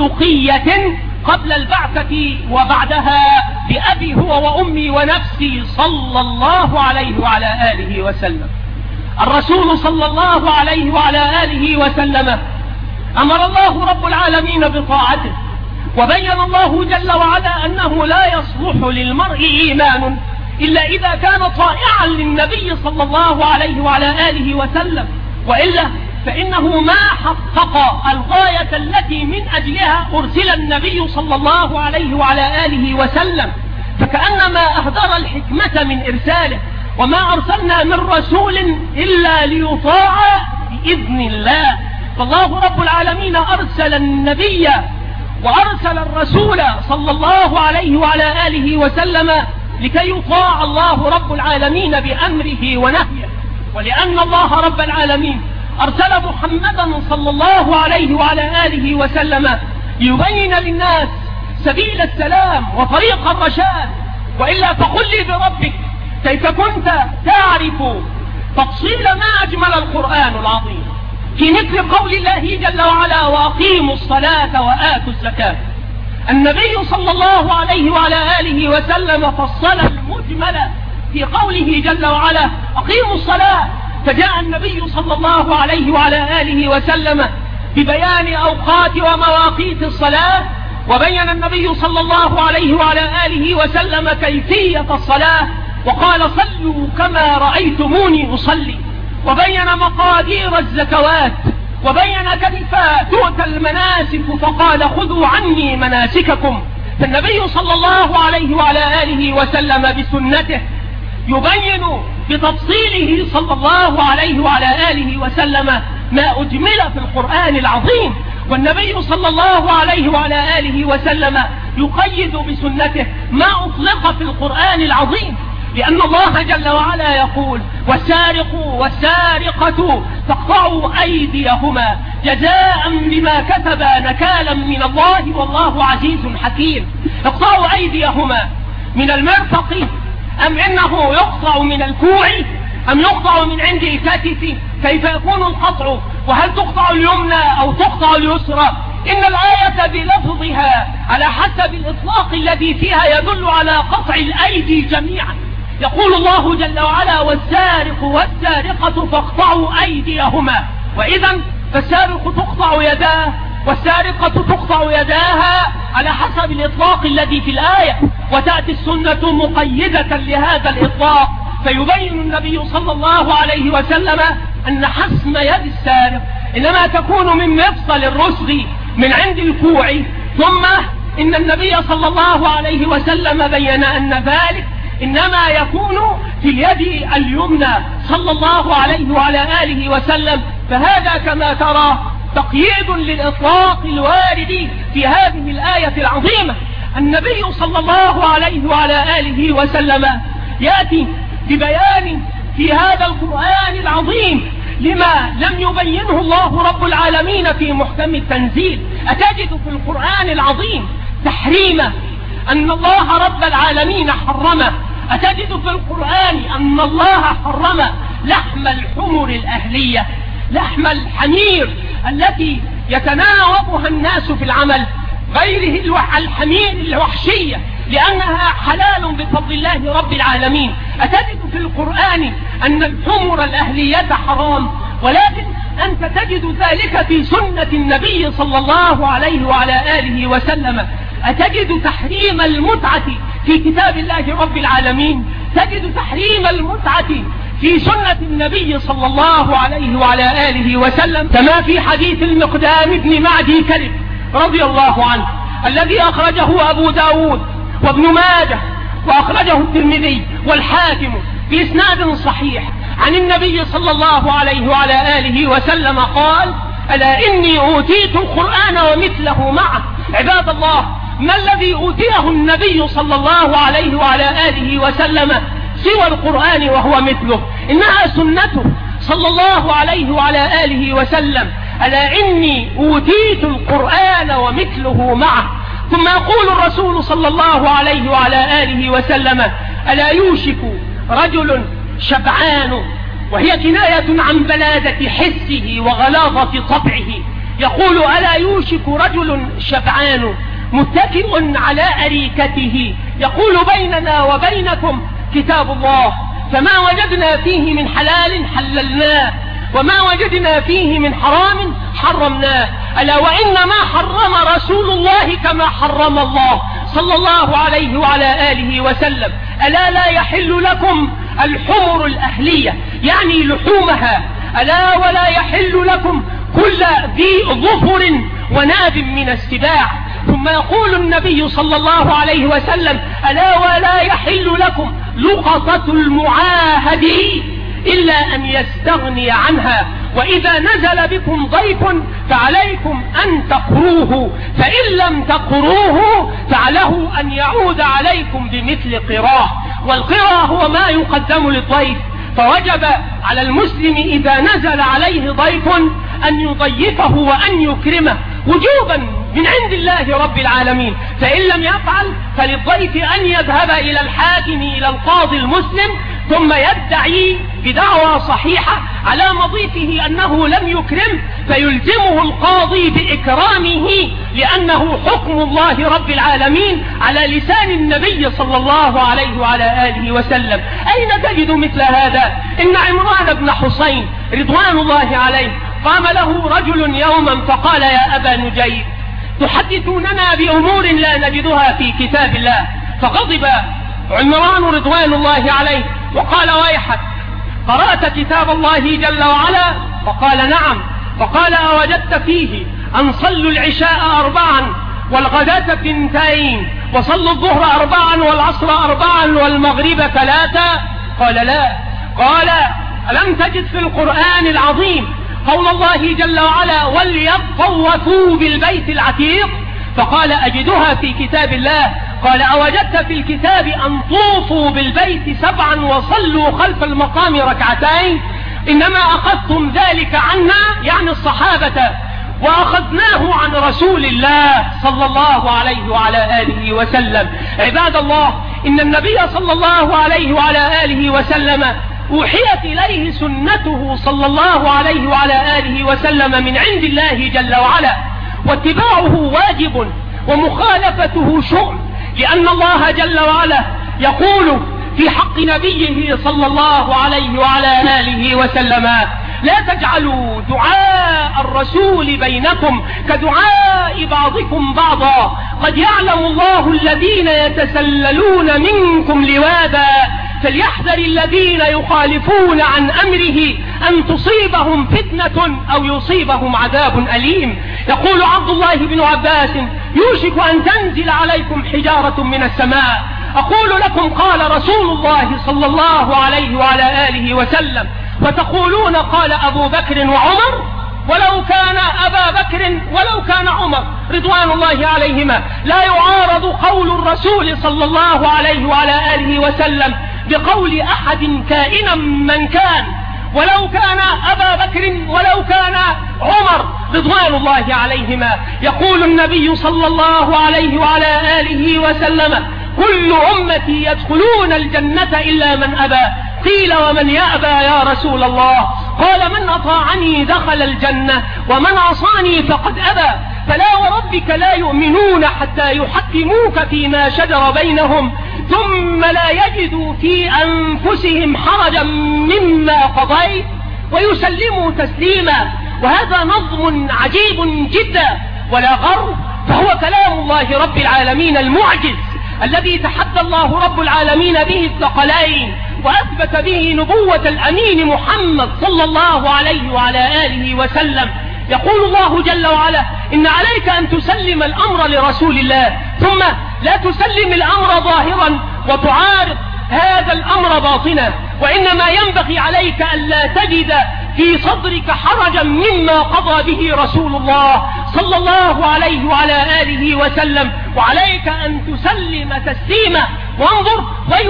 خلقية قبل البعثة وبعدها بأبي هو وأمي ونفسي صلى الله عليه وعلى آله وسلم. الرسول صلى الله عليه وعلى آله وسلم أمر الله رب العالمين بطاعته، وبين الله جل وعلا أنه لا يصلح للمرء إيمان إلا إذا كان طائعا للنبي صلى الله عليه وعلى آله وسلم، وإلا فإنه ما حقق الغاية التي من أجلها أرسل النبي صلى الله عليه وعلى آله وسلم، فكأنما أهدر الحكمة من إرساله. وما أرسلنا من رسول إلا ليطاع بإذن الله. فالله رب العالمين أرسل النبي وأرسل الرسول صلى الله عليه وعلى آله وسلم لكي يطاع الله رب العالمين بأمره ونهيه، ولأن الله رب العالمين أرسل محمدا صلى الله عليه وعلى آله وسلم ليبين للناس سبيل السلام وطريق الرشاد. وإلا فقل لي بربك كيف كنت تعرف تفصيل ما أجمل القرآن العظيم في مثل قول الله جل وعلا وأقيموا الصلاة وآتوا الزكاة. النبي صلى الله عليه وعلى آله وسلم فصل المجمل في قوله جل وعلا أقيموا الصلاة، فجاء النبي صلى الله عليه وعلى آله وسلم ببيان أوقات ومواقيت الصلاة، وبين النبي صلى الله عليه وعلى آله وسلم كيفية الصلاة، وقال صلوا كما رأيتموني أصلي، وبين مقادير الزكوات، وبين كيف تؤتى المناسك، فقال خذوا عني مناسككم. فالنبي صلى الله عليه وعلى آله وسلم بسنته يبين بتفصيله صلى الله عليه وعلى آله وسلم ما أجمل في القرآن العظيم. والنبي صلى الله عليه وعلى آله وسلم يقيد بسنته ما أطلق في القرآن العظيم، لأن الله جل وعلا يقول والسارق والسارقة فاقطعوا أيديهما جزاء بما كتبا نكالا من الله والله عزيز حكيم. اقطعوا أيديهما من المرفق أم إنه يقطع من الكوع أم يقطع من عند الكتف؟ كيف يكون القطع؟ وهل تقطع اليمنى أو تقطع اليسرى؟ إن الآية بلفظها على حسب الإطلاق الذي فيها يدل على قطع الأيدي جميعا. يقول الله جل وعلا والسارق والسارقة فاقطعوا أيديهما، وإذا فالسارق تقطع يداه والسارقة تقطع يداها على حسب الإطلاق الذي في الآية، وتأتي السنة مقيدة لهذا الإطلاق، فيبين النبي صلى الله عليه وسلم أن حسم يد السارق إنما تكون من مفصل الرسغ من عند الكوع، ثم إن النبي صلى الله عليه وسلم بين أن ذلك إنما يكون في اليد اليمنى صلى الله عليه وعلى آله وسلم. فهذا كما ترى تقييد للإطلاق الوارد في هذه الآية العظيمة. النبي صلى الله عليه وعلى آله وسلم يأتي ببيان في هذا القرآن العظيم لما لم يبينه الله رب العالمين في محكم التنزيل. أتجد في القرآن العظيم تحريم أن الله رب العالمين حرمه، أتجد في القرآن أن الله حرم لحم الحمر الأهلية، لحم الحمير التي يتناوبها الناس في العمل، غيره الحمير الوحشية لأنها حلال بفضل الله رب العالمين. أتجد في القرآن أن الحمر الأهلية حرام، ولكن أنت تجد ذلك في سنة النبي صلى الله عليه وعلى آله وسلم. أتجد تحريم المتعة في كتاب الله رب العالمين؟ تجد تحريم المتعة في سنة النبي صلى الله عليه وعلى آله وسلم، كما في حديث المقدام بن معدي كلب رضي الله عنه الذي أخرجه أبو داود وابن ماجه وأخرجه الترمذي والحاكم بإسناد صحيح عن النبي صلى الله عليه وعلى آله وسلم قال: ألا إني أوتيت القرآن ومثله معه. عباد الله، ما الذي أوتيه النبي صلى الله عليه وعلى آله وسلم سوى القرآن وهو مثله؟ إنها سنته صلى الله عليه وعلى آله وسلم. ألا إني أوتيت القرآن ومثله معه. ثم يقول الرسول صلى الله عليه وعلى آله وسلم: ألا يوشك رجل شبعان، وهي كناية عن بلادة حسه وغلاظة طبعه. يقول: ألا يوشك رجل شبعان متكئ على أريكته، يقول: بيننا وبينكم كتاب الله، فما وجدنا فيه من حلال حللناه، وما وجدنا فيه من حرام حرمناه. ألا وإنما حرم رسول الله كما حرم الله صلى الله عليه وعلى آله وسلم. ألا لا يحل لكم الحمر الأهلية، يعني لحومها. ألا ولا يحل لكم كل ذي ظفر وناب من السباع. ثم يقول النبي صلى الله عليه وسلم: ألا ولا يحل لكم لقطة المعاهد إلا أن يستغني عنها، وإذا نزل بكم ضيف فعليكم أن تقروه، فإن لم تقروه فعله أن يعود عليكم بمثل قراه. والقراه هو ما يقدم للضيف، فوجب على المسلم إذا نزل عليه ضيف أن يضيفه وأن يكرمه وجوبا من عند الله رب العالمين. فإن لم يفعل فللضيف أن يذهب إلى الحاكم إلى القاضي المسلم ثم يدعي بدعوى صحيحة على مضيفه أنه لم يكرم، فيلزمه القاضي بإكرامه، لأنه حكم الله رب العالمين على لسان النبي صلى الله عليه وعلى آله وسلم. أين تجد مثل هذا؟ إن عمران بن حسين رضوان الله عليه قام له رجل يوما فقال: يا أبا نجيب، تحدثوننا بأمور لا نجدها في كتاب الله. فغضب عمران رضوان الله عليه وقال: ويحك، قرأت كتاب الله جل وعلا؟ فقال: نعم. فقال: أوجدت فيه أن صلوا العشاء أربعا والغداة اثنتين، وصلوا الظهر أربعا والعصر أربعا والمغرب ثلاثة؟ قال: لا. قال: ألم تجد في القرآن العظيم قول الله جل وعلا: وليطوفوا بالبيت العتيق؟ فقال: أجدها في كتاب الله. قال: أوجدت في الكتاب أن طوفوا بالبيت سبعا وصلوا خلف المقام ركعتين؟ إنما أخذتم ذلك عنا، يعني الصحابة، وأخذناه عن رسول الله صلى الله عليه وعلى آله وسلم. عباد الله، إن النبي صلى الله عليه وعلى آله وسلم أوحيت إليه سنته صلى الله عليه وعلى آله وسلم من عند الله جل وعلا، واتباعه واجب ومخالفته شؤم، لأن الله جل وعلا يقول في حق نبيه صلى الله عليه وعلى آله وسلم: لا تجعلوا دعاء الرسول بينكم كدعاء بعضكم بعضا، قد يعلم الله الذين يتسللون منكم لواذا، فليحذر الذين يخالفون عن أمره أن تصيبهم فتنة أو يصيبهم عذاب أليم. يقول عبد الله بن عباس: يوشك أن تنزل عليكم حجارة من السماء. أقول لكم: قال رسول الله صلى الله عليه وعلى آله وسلم، وتقولون قال أبو بكر وعمر، ولو كان أبا بكر ولو كان عمر رضوان الله عليهما لا يعارض قول الرسول صلى الله عليه وعلى آله وسلم بقول أحد كائنا من كان، ولو كان أبا بكر ولو كان عمر رضوان الله عليهما. يقول النبي صلى الله عليه وعلى آله وسلم: كل أمتي يدخلون الجنة إلا من أبى. قيل: ومن يأبى يا رسول الله؟ قال: من أطاعني دخل الجنة ومن عصاني فقد أبى. فلا وربك لا يؤمنون حتى يحكموك فيما شجر بينهم ثم لا يجدوا في أنفسهم حرجا مما قضيت ويسلموا تسليما. وهذا نظم عجيب جدا ولا غر، فهو كلام الله رب العالمين المعجز الذي تحدى الله رب العالمين به الثقلين وأثبت به نبوة الأمين محمد صلى الله عليه وعلى آله وسلم. يقول الله جل وعلا: إن عليك أن تسلم الأمر لرسول الله، ثم لا تسلم الأمر ظاهرا وتعارض هذا الأمر باطنا، وإنما ينبغي عليك ألا تجد في صدرك حرجا مما قضى به رسول الله صلى الله عليه وعلى آله وسلم، وعليك أن تسلم تسليما. وانظر: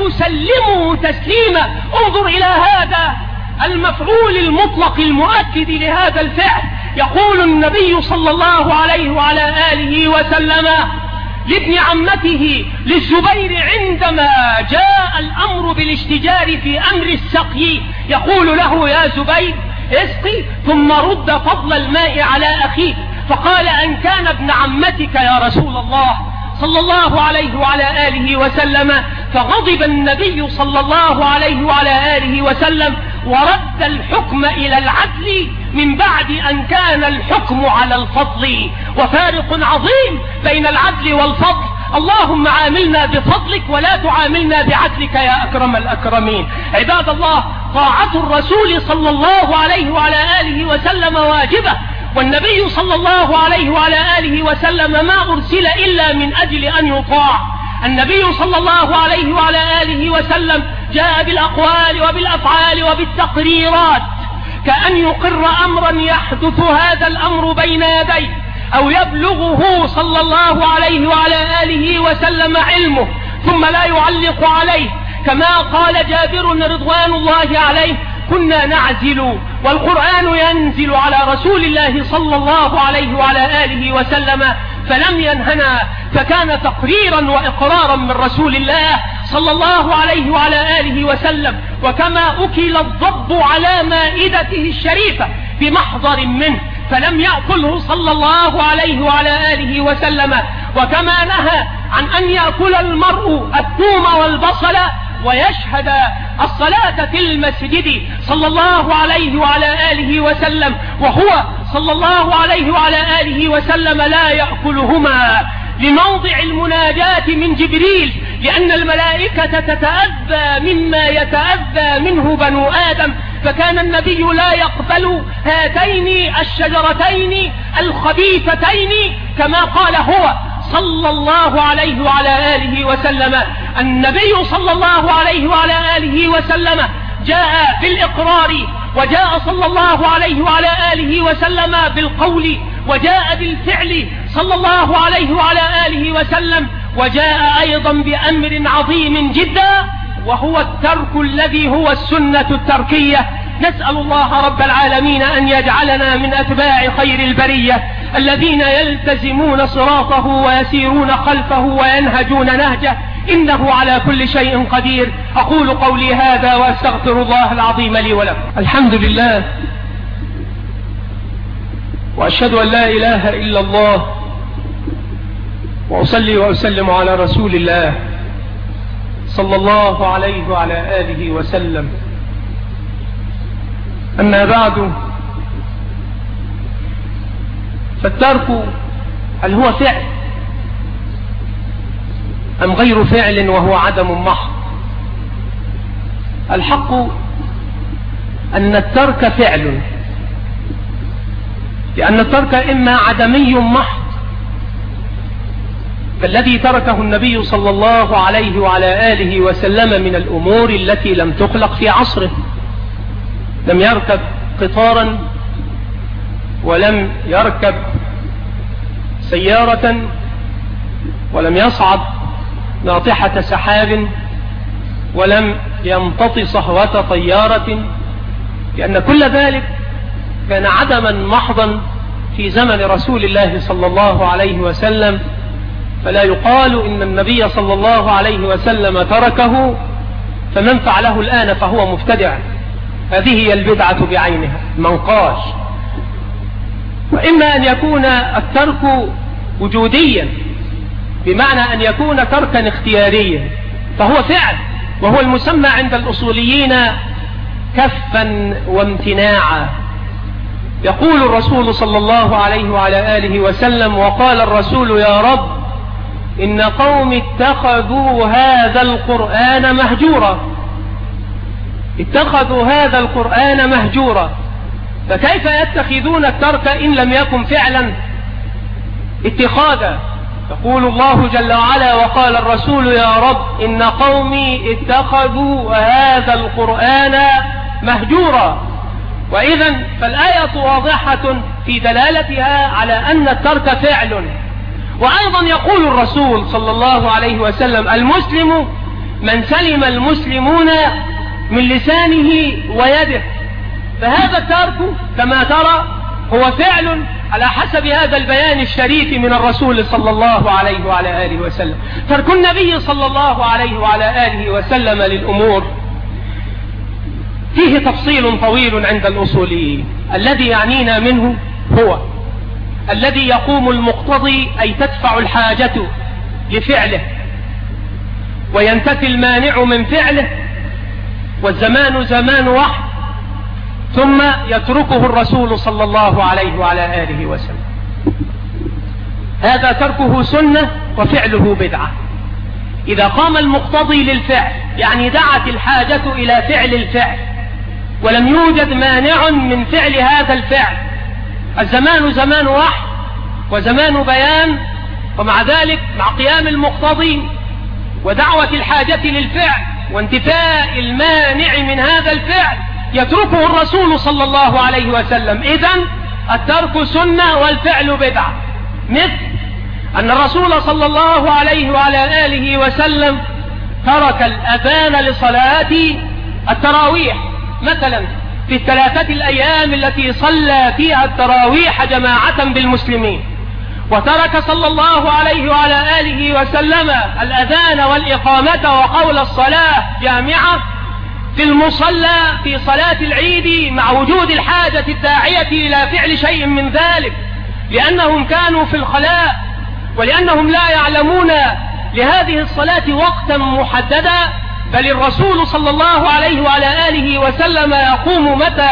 ويسلمه تسليما. انظر إلى هذا المفعول المطلق المؤكد لهذا الفعل. يقول النبي صلى الله عليه وعلى آله وسلم لابن عمته للزبير عندما جاء الأمر بالاشتجار في أمر السقي، يقول له: يا زبير اسقي ثم رد فضل الماء على أخيك. فقال: أن كان ابن عمتك يا رسول الله صلى الله عليه وعلى آله وسلم. فغضب النبي صلى الله عليه وعلى آله وسلم ورد الحكم إلى العدل من بعد أن كان الحكم على الفضل، وفارق عظيم بين العدل والفضل. اللهم عاملنا بفضلك ولا تعاملنا بعدلك يا أكرم الأكرمين. عباد الله، طاعة الرسول صلى الله عليه وعلى آله وسلم واجبة، والنبي صلى الله عليه وعلى آله وسلم ما أرسل إلا من أجل أن يطاع. النبي صلى الله عليه وعلى آله وسلم جاء بالأقوال وبالأفعال وبالتقريرات كأن يقر أمرا يحدث هذا الأمر بين يديه أو يبلغه صلى الله عليه وعلى آله وسلم علمه ثم لا يعلق عليه، كما قال جابر رضوان الله عليه: كنا نعزل والقرآن ينزل على رسول الله صلى الله عليه وعلى آله وسلم فلم ينهنا، فكان تقريرا وإقرارا من رسول الله صلى الله عليه وعلى آله وسلم. وكما أكل الضب على مائدته الشريفة بمحضر منه فلم يأكله صلى الله عليه وعلى آله وسلم. وكما نهى عن أن يأكل المرء الثوم والبصل ويشهد الصلاة في المسجد صلى الله عليه وعلى آله وسلم، وهو صلى الله عليه وعلى آله وسلم لا يأكلهما لموضع المناجاة من جبريل، لأن الملائكة تتأذى مما يتأذى منه بنو آدم، فكان النبي لا يقبل هاتين الشجرتين الخبيثتين كما قال هو صلى الله عليه وعلى آله وسلم. النبي صلى الله عليه وعلى آله وسلم جاء بالإقرار، وجاء صلى الله عليه وعلى آله وسلم بالقول، وجاء بالفعل صلى الله عليه وعلى آله وسلم، وجاء أيضا بأمر عظيم جدا وهو الترك الذي هو السنة التركية. نسأل الله رب العالمين أن يجعلنا من أتباع خير البرية الذين يلتزمون صراطه ويسيرون خلفه وينهجون نهجه، إنه على كل شيء قدير. أقول قولي هذا وأستغفر الله العظيم لي ولكم. الحمد لله، وأشهد أن لا إله إلا الله، وأصلي وأسلم على رسول الله صلى الله عليه وعلى آله وسلم. أما بعد، فالترك هل هو فعل أم غير فعل وهو عدم محض؟ الحق أن الترك فعل، لأن الترك إما عدمي محض فالذي تركه النبي صلى الله عليه وعلى آله وسلم من الأمور التي لم تخلق في عصره. لم يركب قطارا ولم يركب سيارة ولم يصعد ناطحة سحاب ولم يمتط صهوة طيارة، لأن كل ذلك كان عدما محضا في زمن رسول الله صلى الله عليه وسلم، فلا يقال إن النبي صلى الله عليه وسلم تركه فمن فعله الآن فهو مبتدع. هذه هي البدعة بعينها منقاش. وإما أن يكون الترك وجوديا بمعنى أن يكون تركا اختياريا فهو فعل، وهو المسمى عند الأصوليين كفا وامتناعا. يقول الرسول صلى الله عليه وعلى آله وسلم: وقال الرسول يا رب إن قوم اتخذوا هذا القرآن مهجورا. اتخذوا هذا القرآن مهجورا، فكيف يتخذون الترك إن لم يكن فعلا اتخاذا؟ يقول الله جل وعلا: وقال الرسول يا رب إن قومي اتخذوا هذا القرآن مهجورا. وإذا فالآية واضحة في دلالتها على أن الترك فعل. وأيضا يقول الرسول صلى الله عليه وسلم: المسلم من سلم المسلمون من لسانه ويده. فهذا الترك كما ترى هو فعل على حسب هذا البيان الشريف من الرسول صلى الله عليه وعلى آله وسلم. ترك النبي صلى الله عليه وعلى آله وسلم للأمور فيه تفصيل طويل عند الأصوليين. الذي يعنينا منه هو الذي يقوم المقتضي، أي تدفع الحاجة لفعله وينتفي المانع من فعله، والزمان زمان وحي، ثم يتركه الرسول صلى الله عليه وعلى آله وسلم. هذا تركه سنة وفعله بدعة. إذا قام المقتضي للفعل، يعني دعت الحاجة إلى فعل الفعل ولم يوجد مانع من فعل هذا الفعل، الزمان زمان وحي وزمان بيان، ومع ذلك مع قيام المقتضي ودعوة الحاجة للفعل وانتفاء المانع من هذا الفعل يتركه الرسول صلى الله عليه وسلم. إذن الترك سنة والفعل بدعة. مثل أن الرسول صلى الله عليه وعلى آله وسلم ترك الأذان لصلاة التراويح مثلا في الثلاثة الأيام التي صلى فيها التراويح جماعة بالمسلمين، وترك صلى الله عليه وعلى آله وسلم الأذان والإقامة وقول الصلاة جامعة في المصلى في صلاة العيد مع وجود الحاجة الداعية إلى فعل شيء من ذلك، لأنهم كانوا في الخلاء ولأنهم لا يعلمون لهذه الصلاة وقتا محددا، بل الرسول صلى الله عليه وعلى آله وسلم يقوم متى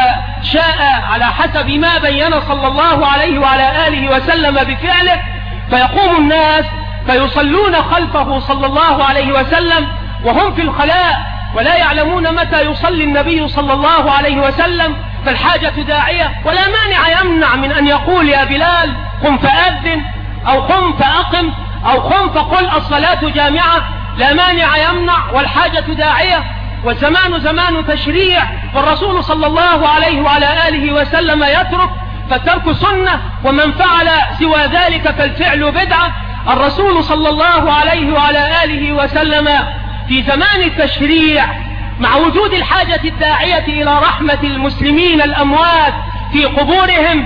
شاء على حسب ما بين صلى الله عليه وعلى آله وسلم بفعله، فيقوم الناس فيصلون خلفه صلى الله عليه وسلم وهم في الخلاء ولا يعلمون متى يصلي النبي صلى الله عليه وسلم، فالحاجة داعية ولا مانع يمنع من أن يقول يا بلال قم فأذن أو قم فأقم أو قم فقل الصلاة جامعة، لا مانع يمنع والحاجة داعية، والزمان زمان تشريع، والرسول صلى الله عليه وعلى آله وسلم يترك، فالترك سنة، ومن فعل سوى ذلك فالفعل بدعة. الرسول صلى الله عليه وعلى آله وسلم في زمان التشريع مع وجود الحاجة الداعية إلى رحمة المسلمين الأموات في قبورهم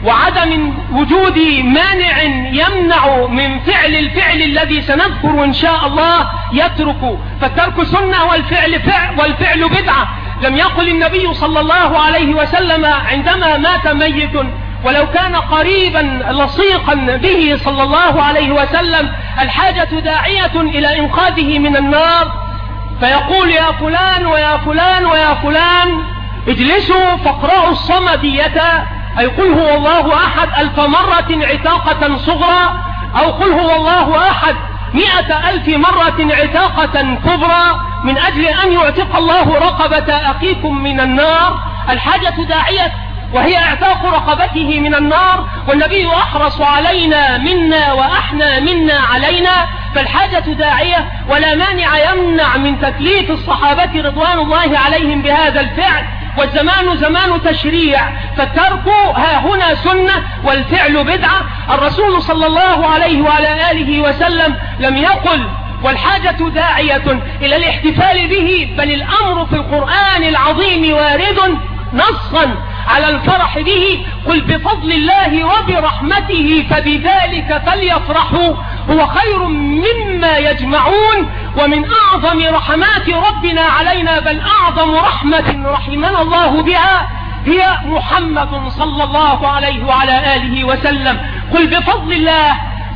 وعدم وجود مانع يمنع من فعل الفعل الذي سنذكر إن شاء الله يترك، فالترك سنة والفعل فعل والفعل بدعة. لم يقل النبي صلى الله عليه وسلم عندما مات ميت ولو كان قريبا لصيقا به صلى الله عليه وسلم الحاجة داعية إلى إنقاذه من النار، فيقول يا فلان ويا فلان ويا فلان اجلسوا فاقرأوا الصمدية، أي قل هو الله أحد ألف مرة عتاقة صغرى، أو قل هو الله أحد مئة ألف مرة عتاقة كبرى، من أجل أن يعتق الله رقبة أخيكم من النار. الحاجة داعية وهي اعتاق رقبته من النار، والنبي أحرص علينا منا وأحنى منا علينا، فالحاجة داعية ولا مانع يمنع من تكليف الصحابة رضوان الله عليهم بهذا الفعل، والزمان زمان تشريع، فالترك ها هنا سنة والفعل بدعة. الرسول صلى الله عليه وعلى آله وسلم لم يقل والحاجة داعية إلى الاحتفال به، بل الأمر في القرآن العظيم وارد نصا على الفرح به، قل بفضل الله وبرحمته فبذلك فليفرحوا هو خير مما يجمعون. ومن أعظم رحمات ربنا علينا، بل أعظم رحمة رحمنا الله بها، هي محمد صلى الله عليه وعلى آله وسلم. قل بفضل الله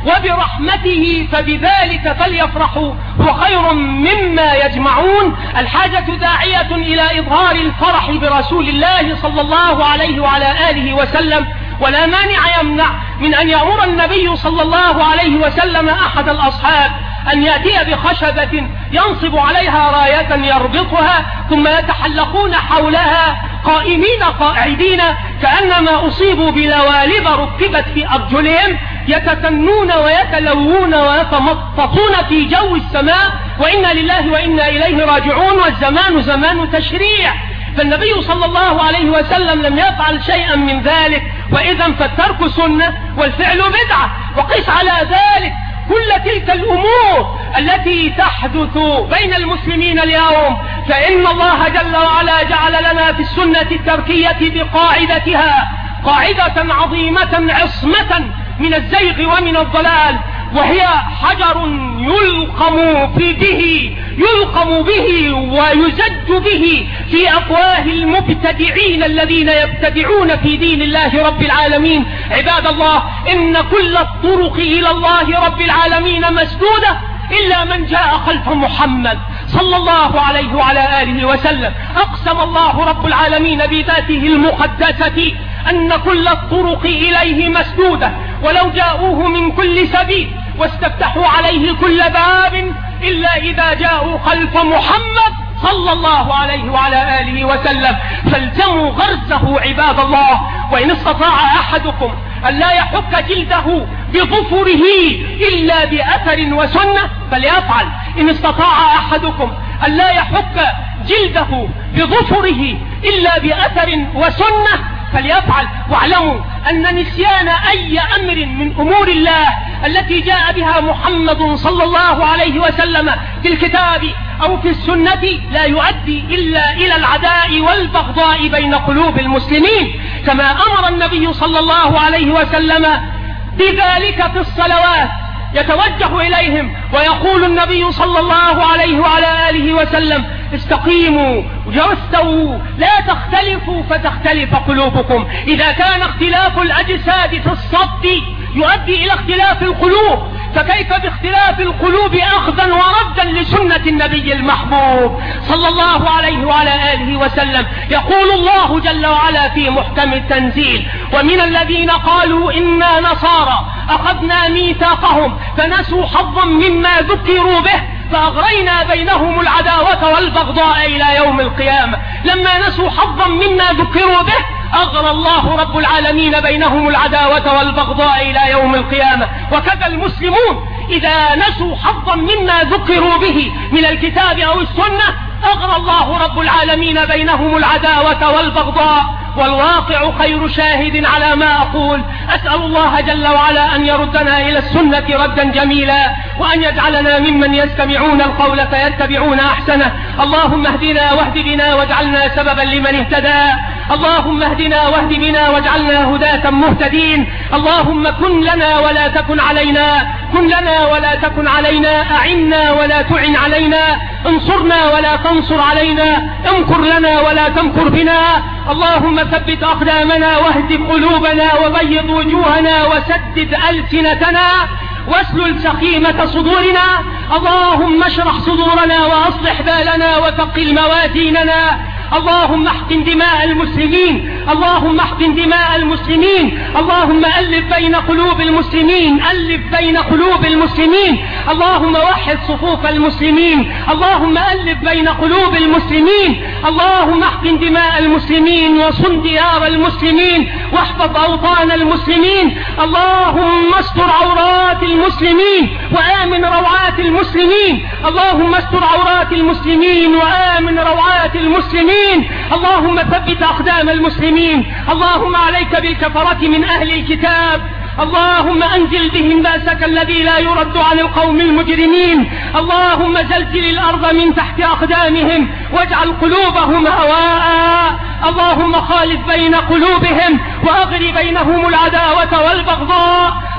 وبرحمته فبذلك فليفرحوا هو خير مما يجمعون. الحاجة داعية إلى إظهار الفرح برسول الله صلى الله عليه وعلى آله وسلم، ولا مانع يمنع من أن يأمر النبي صلى الله عليه وسلم أحد الأصحاب أن يأتي بخشبة ينصب عليها راية يربطها ثم يتحلقون حولها قائمين قاعدين كأنما أصيبوا بلوالب ركبت في أرجلهم، يتثنون ويتلوون ويتمططون في جو السماء، وإنا لله وإنا إليه راجعون، والزمان زمان تشريع. فالنبي صلى الله عليه وسلم لم يفعل شيئا من ذلك، وإذا فالترك سنة والفعل بدعة. وقس على ذلك كل تلك الأمور التي تحدث بين المسلمين اليوم، فإن الله جل وعلا جعل لنا في السنة التركية بقاعدتها قاعدة عظيمة عصمة من الزيغ ومن الضلال، وهي حجر يلقم في به يلقم به ويزج به في أفواه المبتدعين الذين يبتدعون في دين الله رب العالمين. عباد الله، إن كل الطرق إلى الله رب العالمين مسدودة إلا من جاء خلف محمد صلى الله عليه وعلى آله وسلم. أقسم الله رب العالمين بذاته المقدسة أن كل الطرق إليه مسدودة، ولو جاءوه من كل سبيل واستفتحوا عليه كل باب إلا إذا جاءوا خلف محمد صلى الله عليه وعلى آله وسلم. فالزموا غرزه عباد الله. وإن استطاع أحدكم أن لا يحك جلده بظفره إلا بأثر وسنة فليفعل. إن استطاع أحدكم أن لا يحك جلده بظفره إلا بأثر وسنة فليفعل. واعلموا أن نسيان أي أمر من أمور الله التي جاء بها محمد صلى الله عليه وسلم في الكتاب أو في السنة لا يؤدي إلا إلى العداء والبغضاء بين قلوب المسلمين، كما أمر النبي صلى الله عليه وسلم بذلك في الصلوات. يتوجه إليهم ويقول النبي صلى الله عليه وعلى آله وسلم: استقيموا واستووا لا تختلفوا فتختلف قلوبكم. إذا كان اختلاف الأجساد في الصف يؤدي إلى اختلاف القلوب، فكيف باختلاف القلوب أخذا وردا لسنة النبي المحبوب صلى الله عليه وعلى آله وسلم؟ يقول الله جل وعلا في محكم التنزيل: ومن الذين قالوا إنا نصارى أخذنا ميثاقهم فنسوا حظا مما ذكروا به فأغرينا بينهم العداوة والبغضاء إلى يوم القيامة. لما نسوا حظا مما ذكروا به أغرى الله رب العالمين بينهم العداوة والبغضاء إلى يوم القيامة. وكذا المسلمون إذا نسوا حظا مما ذكروا به من الكتاب أو السنة أغرى الله رب العالمين بينهم العداوة والبغضاء. والواقع خير شاهد على ما أقول. أسأل الله جل وعلا أن يردنا إلى السنة ردا جميلا، وأن يجعلنا ممن يستمعون القول فيتبعون أحسنه. اللهم اهدنا واهد بنا واجعلنا سببا لمن اهتدى. اللهم اهدنا واهد بنا واجعلنا هداة مهتدين. اللهم كن لنا ولا تكن علينا، كن لنا ولا تكن علينا، أعنا ولا تعن علينا، انصرنا ولا تنصر علينا، امكر لنا ولا تمكر بنا. اللهم ثبت أقدامنا واهد قلوبنا وبيض وجوهنا وسدد ألسنتنا واسلل سخيمة صدورنا. اللهم اشرح صدورنا وأصلح بالنا وثقل موازيننا. اللهم احقن دماء المسلمين، اللهم احقن دماء المسلمين. اللهم ألف بين قلوب المسلمين، ألف بين قلوب المسلمين. اللهم وحد صفوف المسلمين. اللهم ألف بين قلوب المسلمين. اللهم احقن دماء المسلمين وصن ديار المسلمين واحفظ أوطان المسلمين. اللهم استر عورات المسلمين وآمن روعات المسلمين. اللهم استر عورات المسلمين وآمن روعات المسلمين. اللهم ثبت أقدام المسلمين. اللهم عليك بالكفرة من أهل الكتاب. اللهم أنزل بهم بأسك الذي لا يرد عن القوم المجرمين. اللهم زلزل الأرض من تحت أقدامهم واجعل قلوبهم هواء. اللهم خالف بين قلوبهم وأغر بينهم العداوة والبغضاء.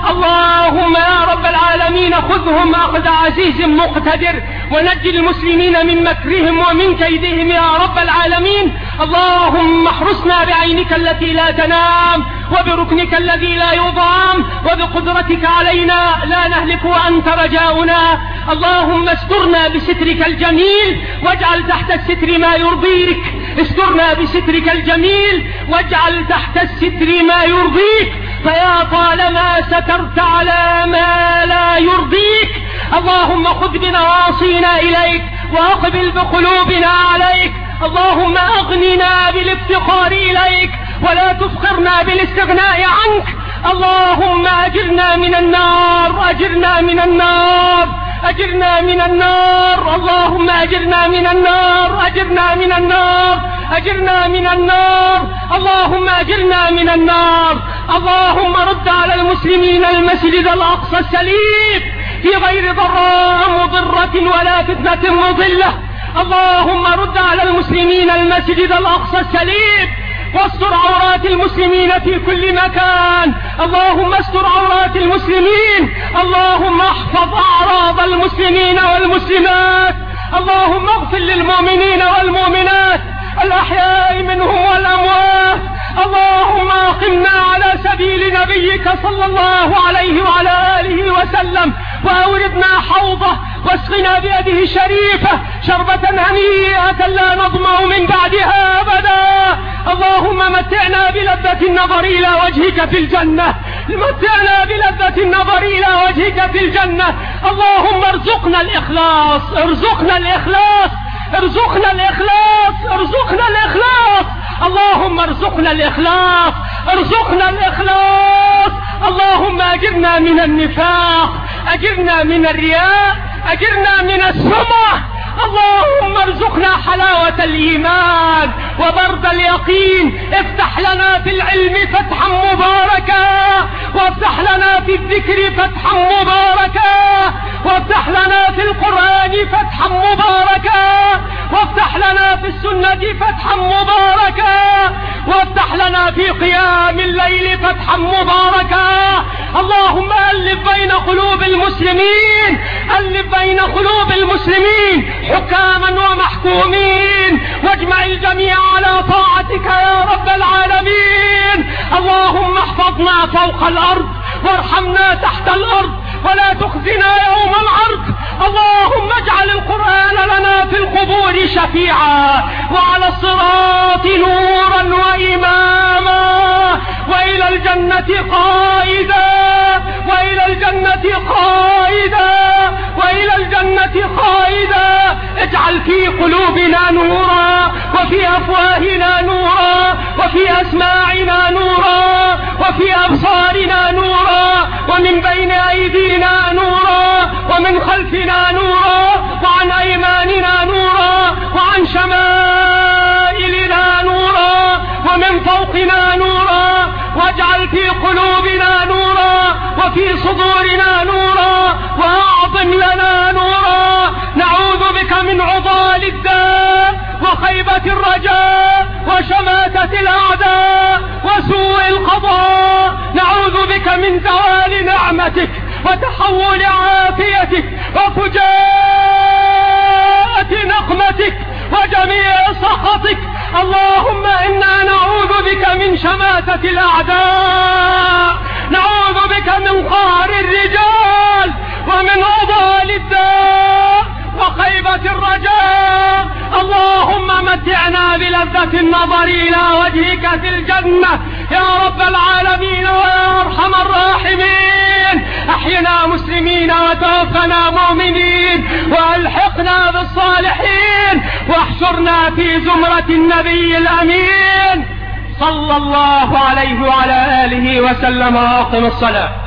اللهم يا رب العالمين خذهم أخذ عزيز مقتدر، ونجي المسلمين من مكرهم ومن كيدهم يا رب العالمين. اللهم احرسنا بعينك التي لا تنام، وبركنك الذي لا يضام، وبقدرتك علينا لا نهلك وأنت رجاؤنا. اللهم استرنا بسترك الجميل، واجعل تحت الستر ما يرضيك. استرنا بسترك الجميل، واجعل تحت الستر ما يرضيك، فيا طالما سترت على ما لا يرضيك. اللهم خذ بنواصينا إليك، وأقبل بقلوبنا عليك. اللهم أغننا بالافتقار إليك، ولا تفقرنا بالاستغناء عنك. اللهم أجرنا من النار، أجرنا من النار، أجرنا من النار. اللهم أجرنا من النار، أجرنا من النار، أجرنا من النار. اللهم أجرنا من النار. اللهم رد على المسلمين المسجد الأقصى السليم في غير ضراء مضرة ولا فتنة مضلة. اللهم رد على المسلمين المسجد الأقصى السليم، واستر عورات المسلمين في كل مكان. اللهم استر عورات المسلمين. اللهم احفظ أعراض المسلمين والمسلمات. اللهم اغفر للمؤمنين والمؤمنات الأحياء منهم والأموات. اللهم أقمنا على سبيل نبيك صلى الله عليه وعلى آله وسلم، وأوردنا حوضه، واسقنا بيده الشريفة شربة هنيئة لا نظمأ من بعدها أبدا. اللهم متعنا بلذة النظر إلى وجهك في الجنة، متعنا بلذة النظر إلى وجهك في الجنة. اللهم ارزقنا الإخلاص، ارزقنا الإخلاص، ارزقنا الإخلاص، ارزقنا الإخلاص. اللهم ارزقنا الإخلاص، ارزقنا الإخلاص. اللهم أجرنا من النفاق، أجرنا من الرياء، أجرنا من السمعة. اللهم ارزقنا حلاوة الإيمان وبرد اليقين. افتح لنا في العلم فتحا مباركا، وافتح لنا في الذكر فتحا مباركا، وافتح لنا في القرآن فتحا مباركا، وافتح لنا في السنة فتحا مباركا، وافتح لنا في قيام الليل فتحا مباركا. اللهم ألف بين قلوب المسلمين، ألف بين قلوب المسلمين حكاما ومحكومين، واجمع الجميع على طاعتك يا رب العالمين. اللهم احفظنا فوق الأرض، وارحمنا تحت الأرض، ولا تخزنا يوم العرض. اللهم اجعل القرآن لنا في القبور شفيعا، وعلى الصراط نورا وإماما، وإلى الجنة قائدا، وإلى الجنة قائدا، وإلى الجنة قائدا. اجعل في قلوبنا نورا، وفي أفواهنا نورا، وفي أسماعنا نورا، وفي أبصارنا نورا، ومن بين أيدينا نورا، ومن خلفنا نورا، وعن أيماننا نورا، وعن شمائلنا نورا، ومن فوقنا نورا. واجعل في قلوبنا نورا، وفي صدورنا نورا، وأعظم لنا نورا. نعوذ بك من عضال الداء، وخيبة الرجاء، وشماتة الأعداء، وسوء القضاء. نعوذ بك من زوال نعمتك، وتحول عافيتك، وفجاءة نقمتك، وجميع سخطك. اللهم إنا نعوذ بك من شماتة الأعداء، نعوذ بك من قهر الرجال، ومن عضال الداء، وخيبة الرجاء. اللهم متعنا بلذة النظر إلى وجهك في الجنة يا رب العالمين ويا أرحم الراحمين. أحينا مسلمين وتوفنا مؤمنين، وألحقنا بالصالحين، واحشرنا في زمرة النبي الأمين صلى الله عليه وعلى آله وسلم. وأقم الصلاة.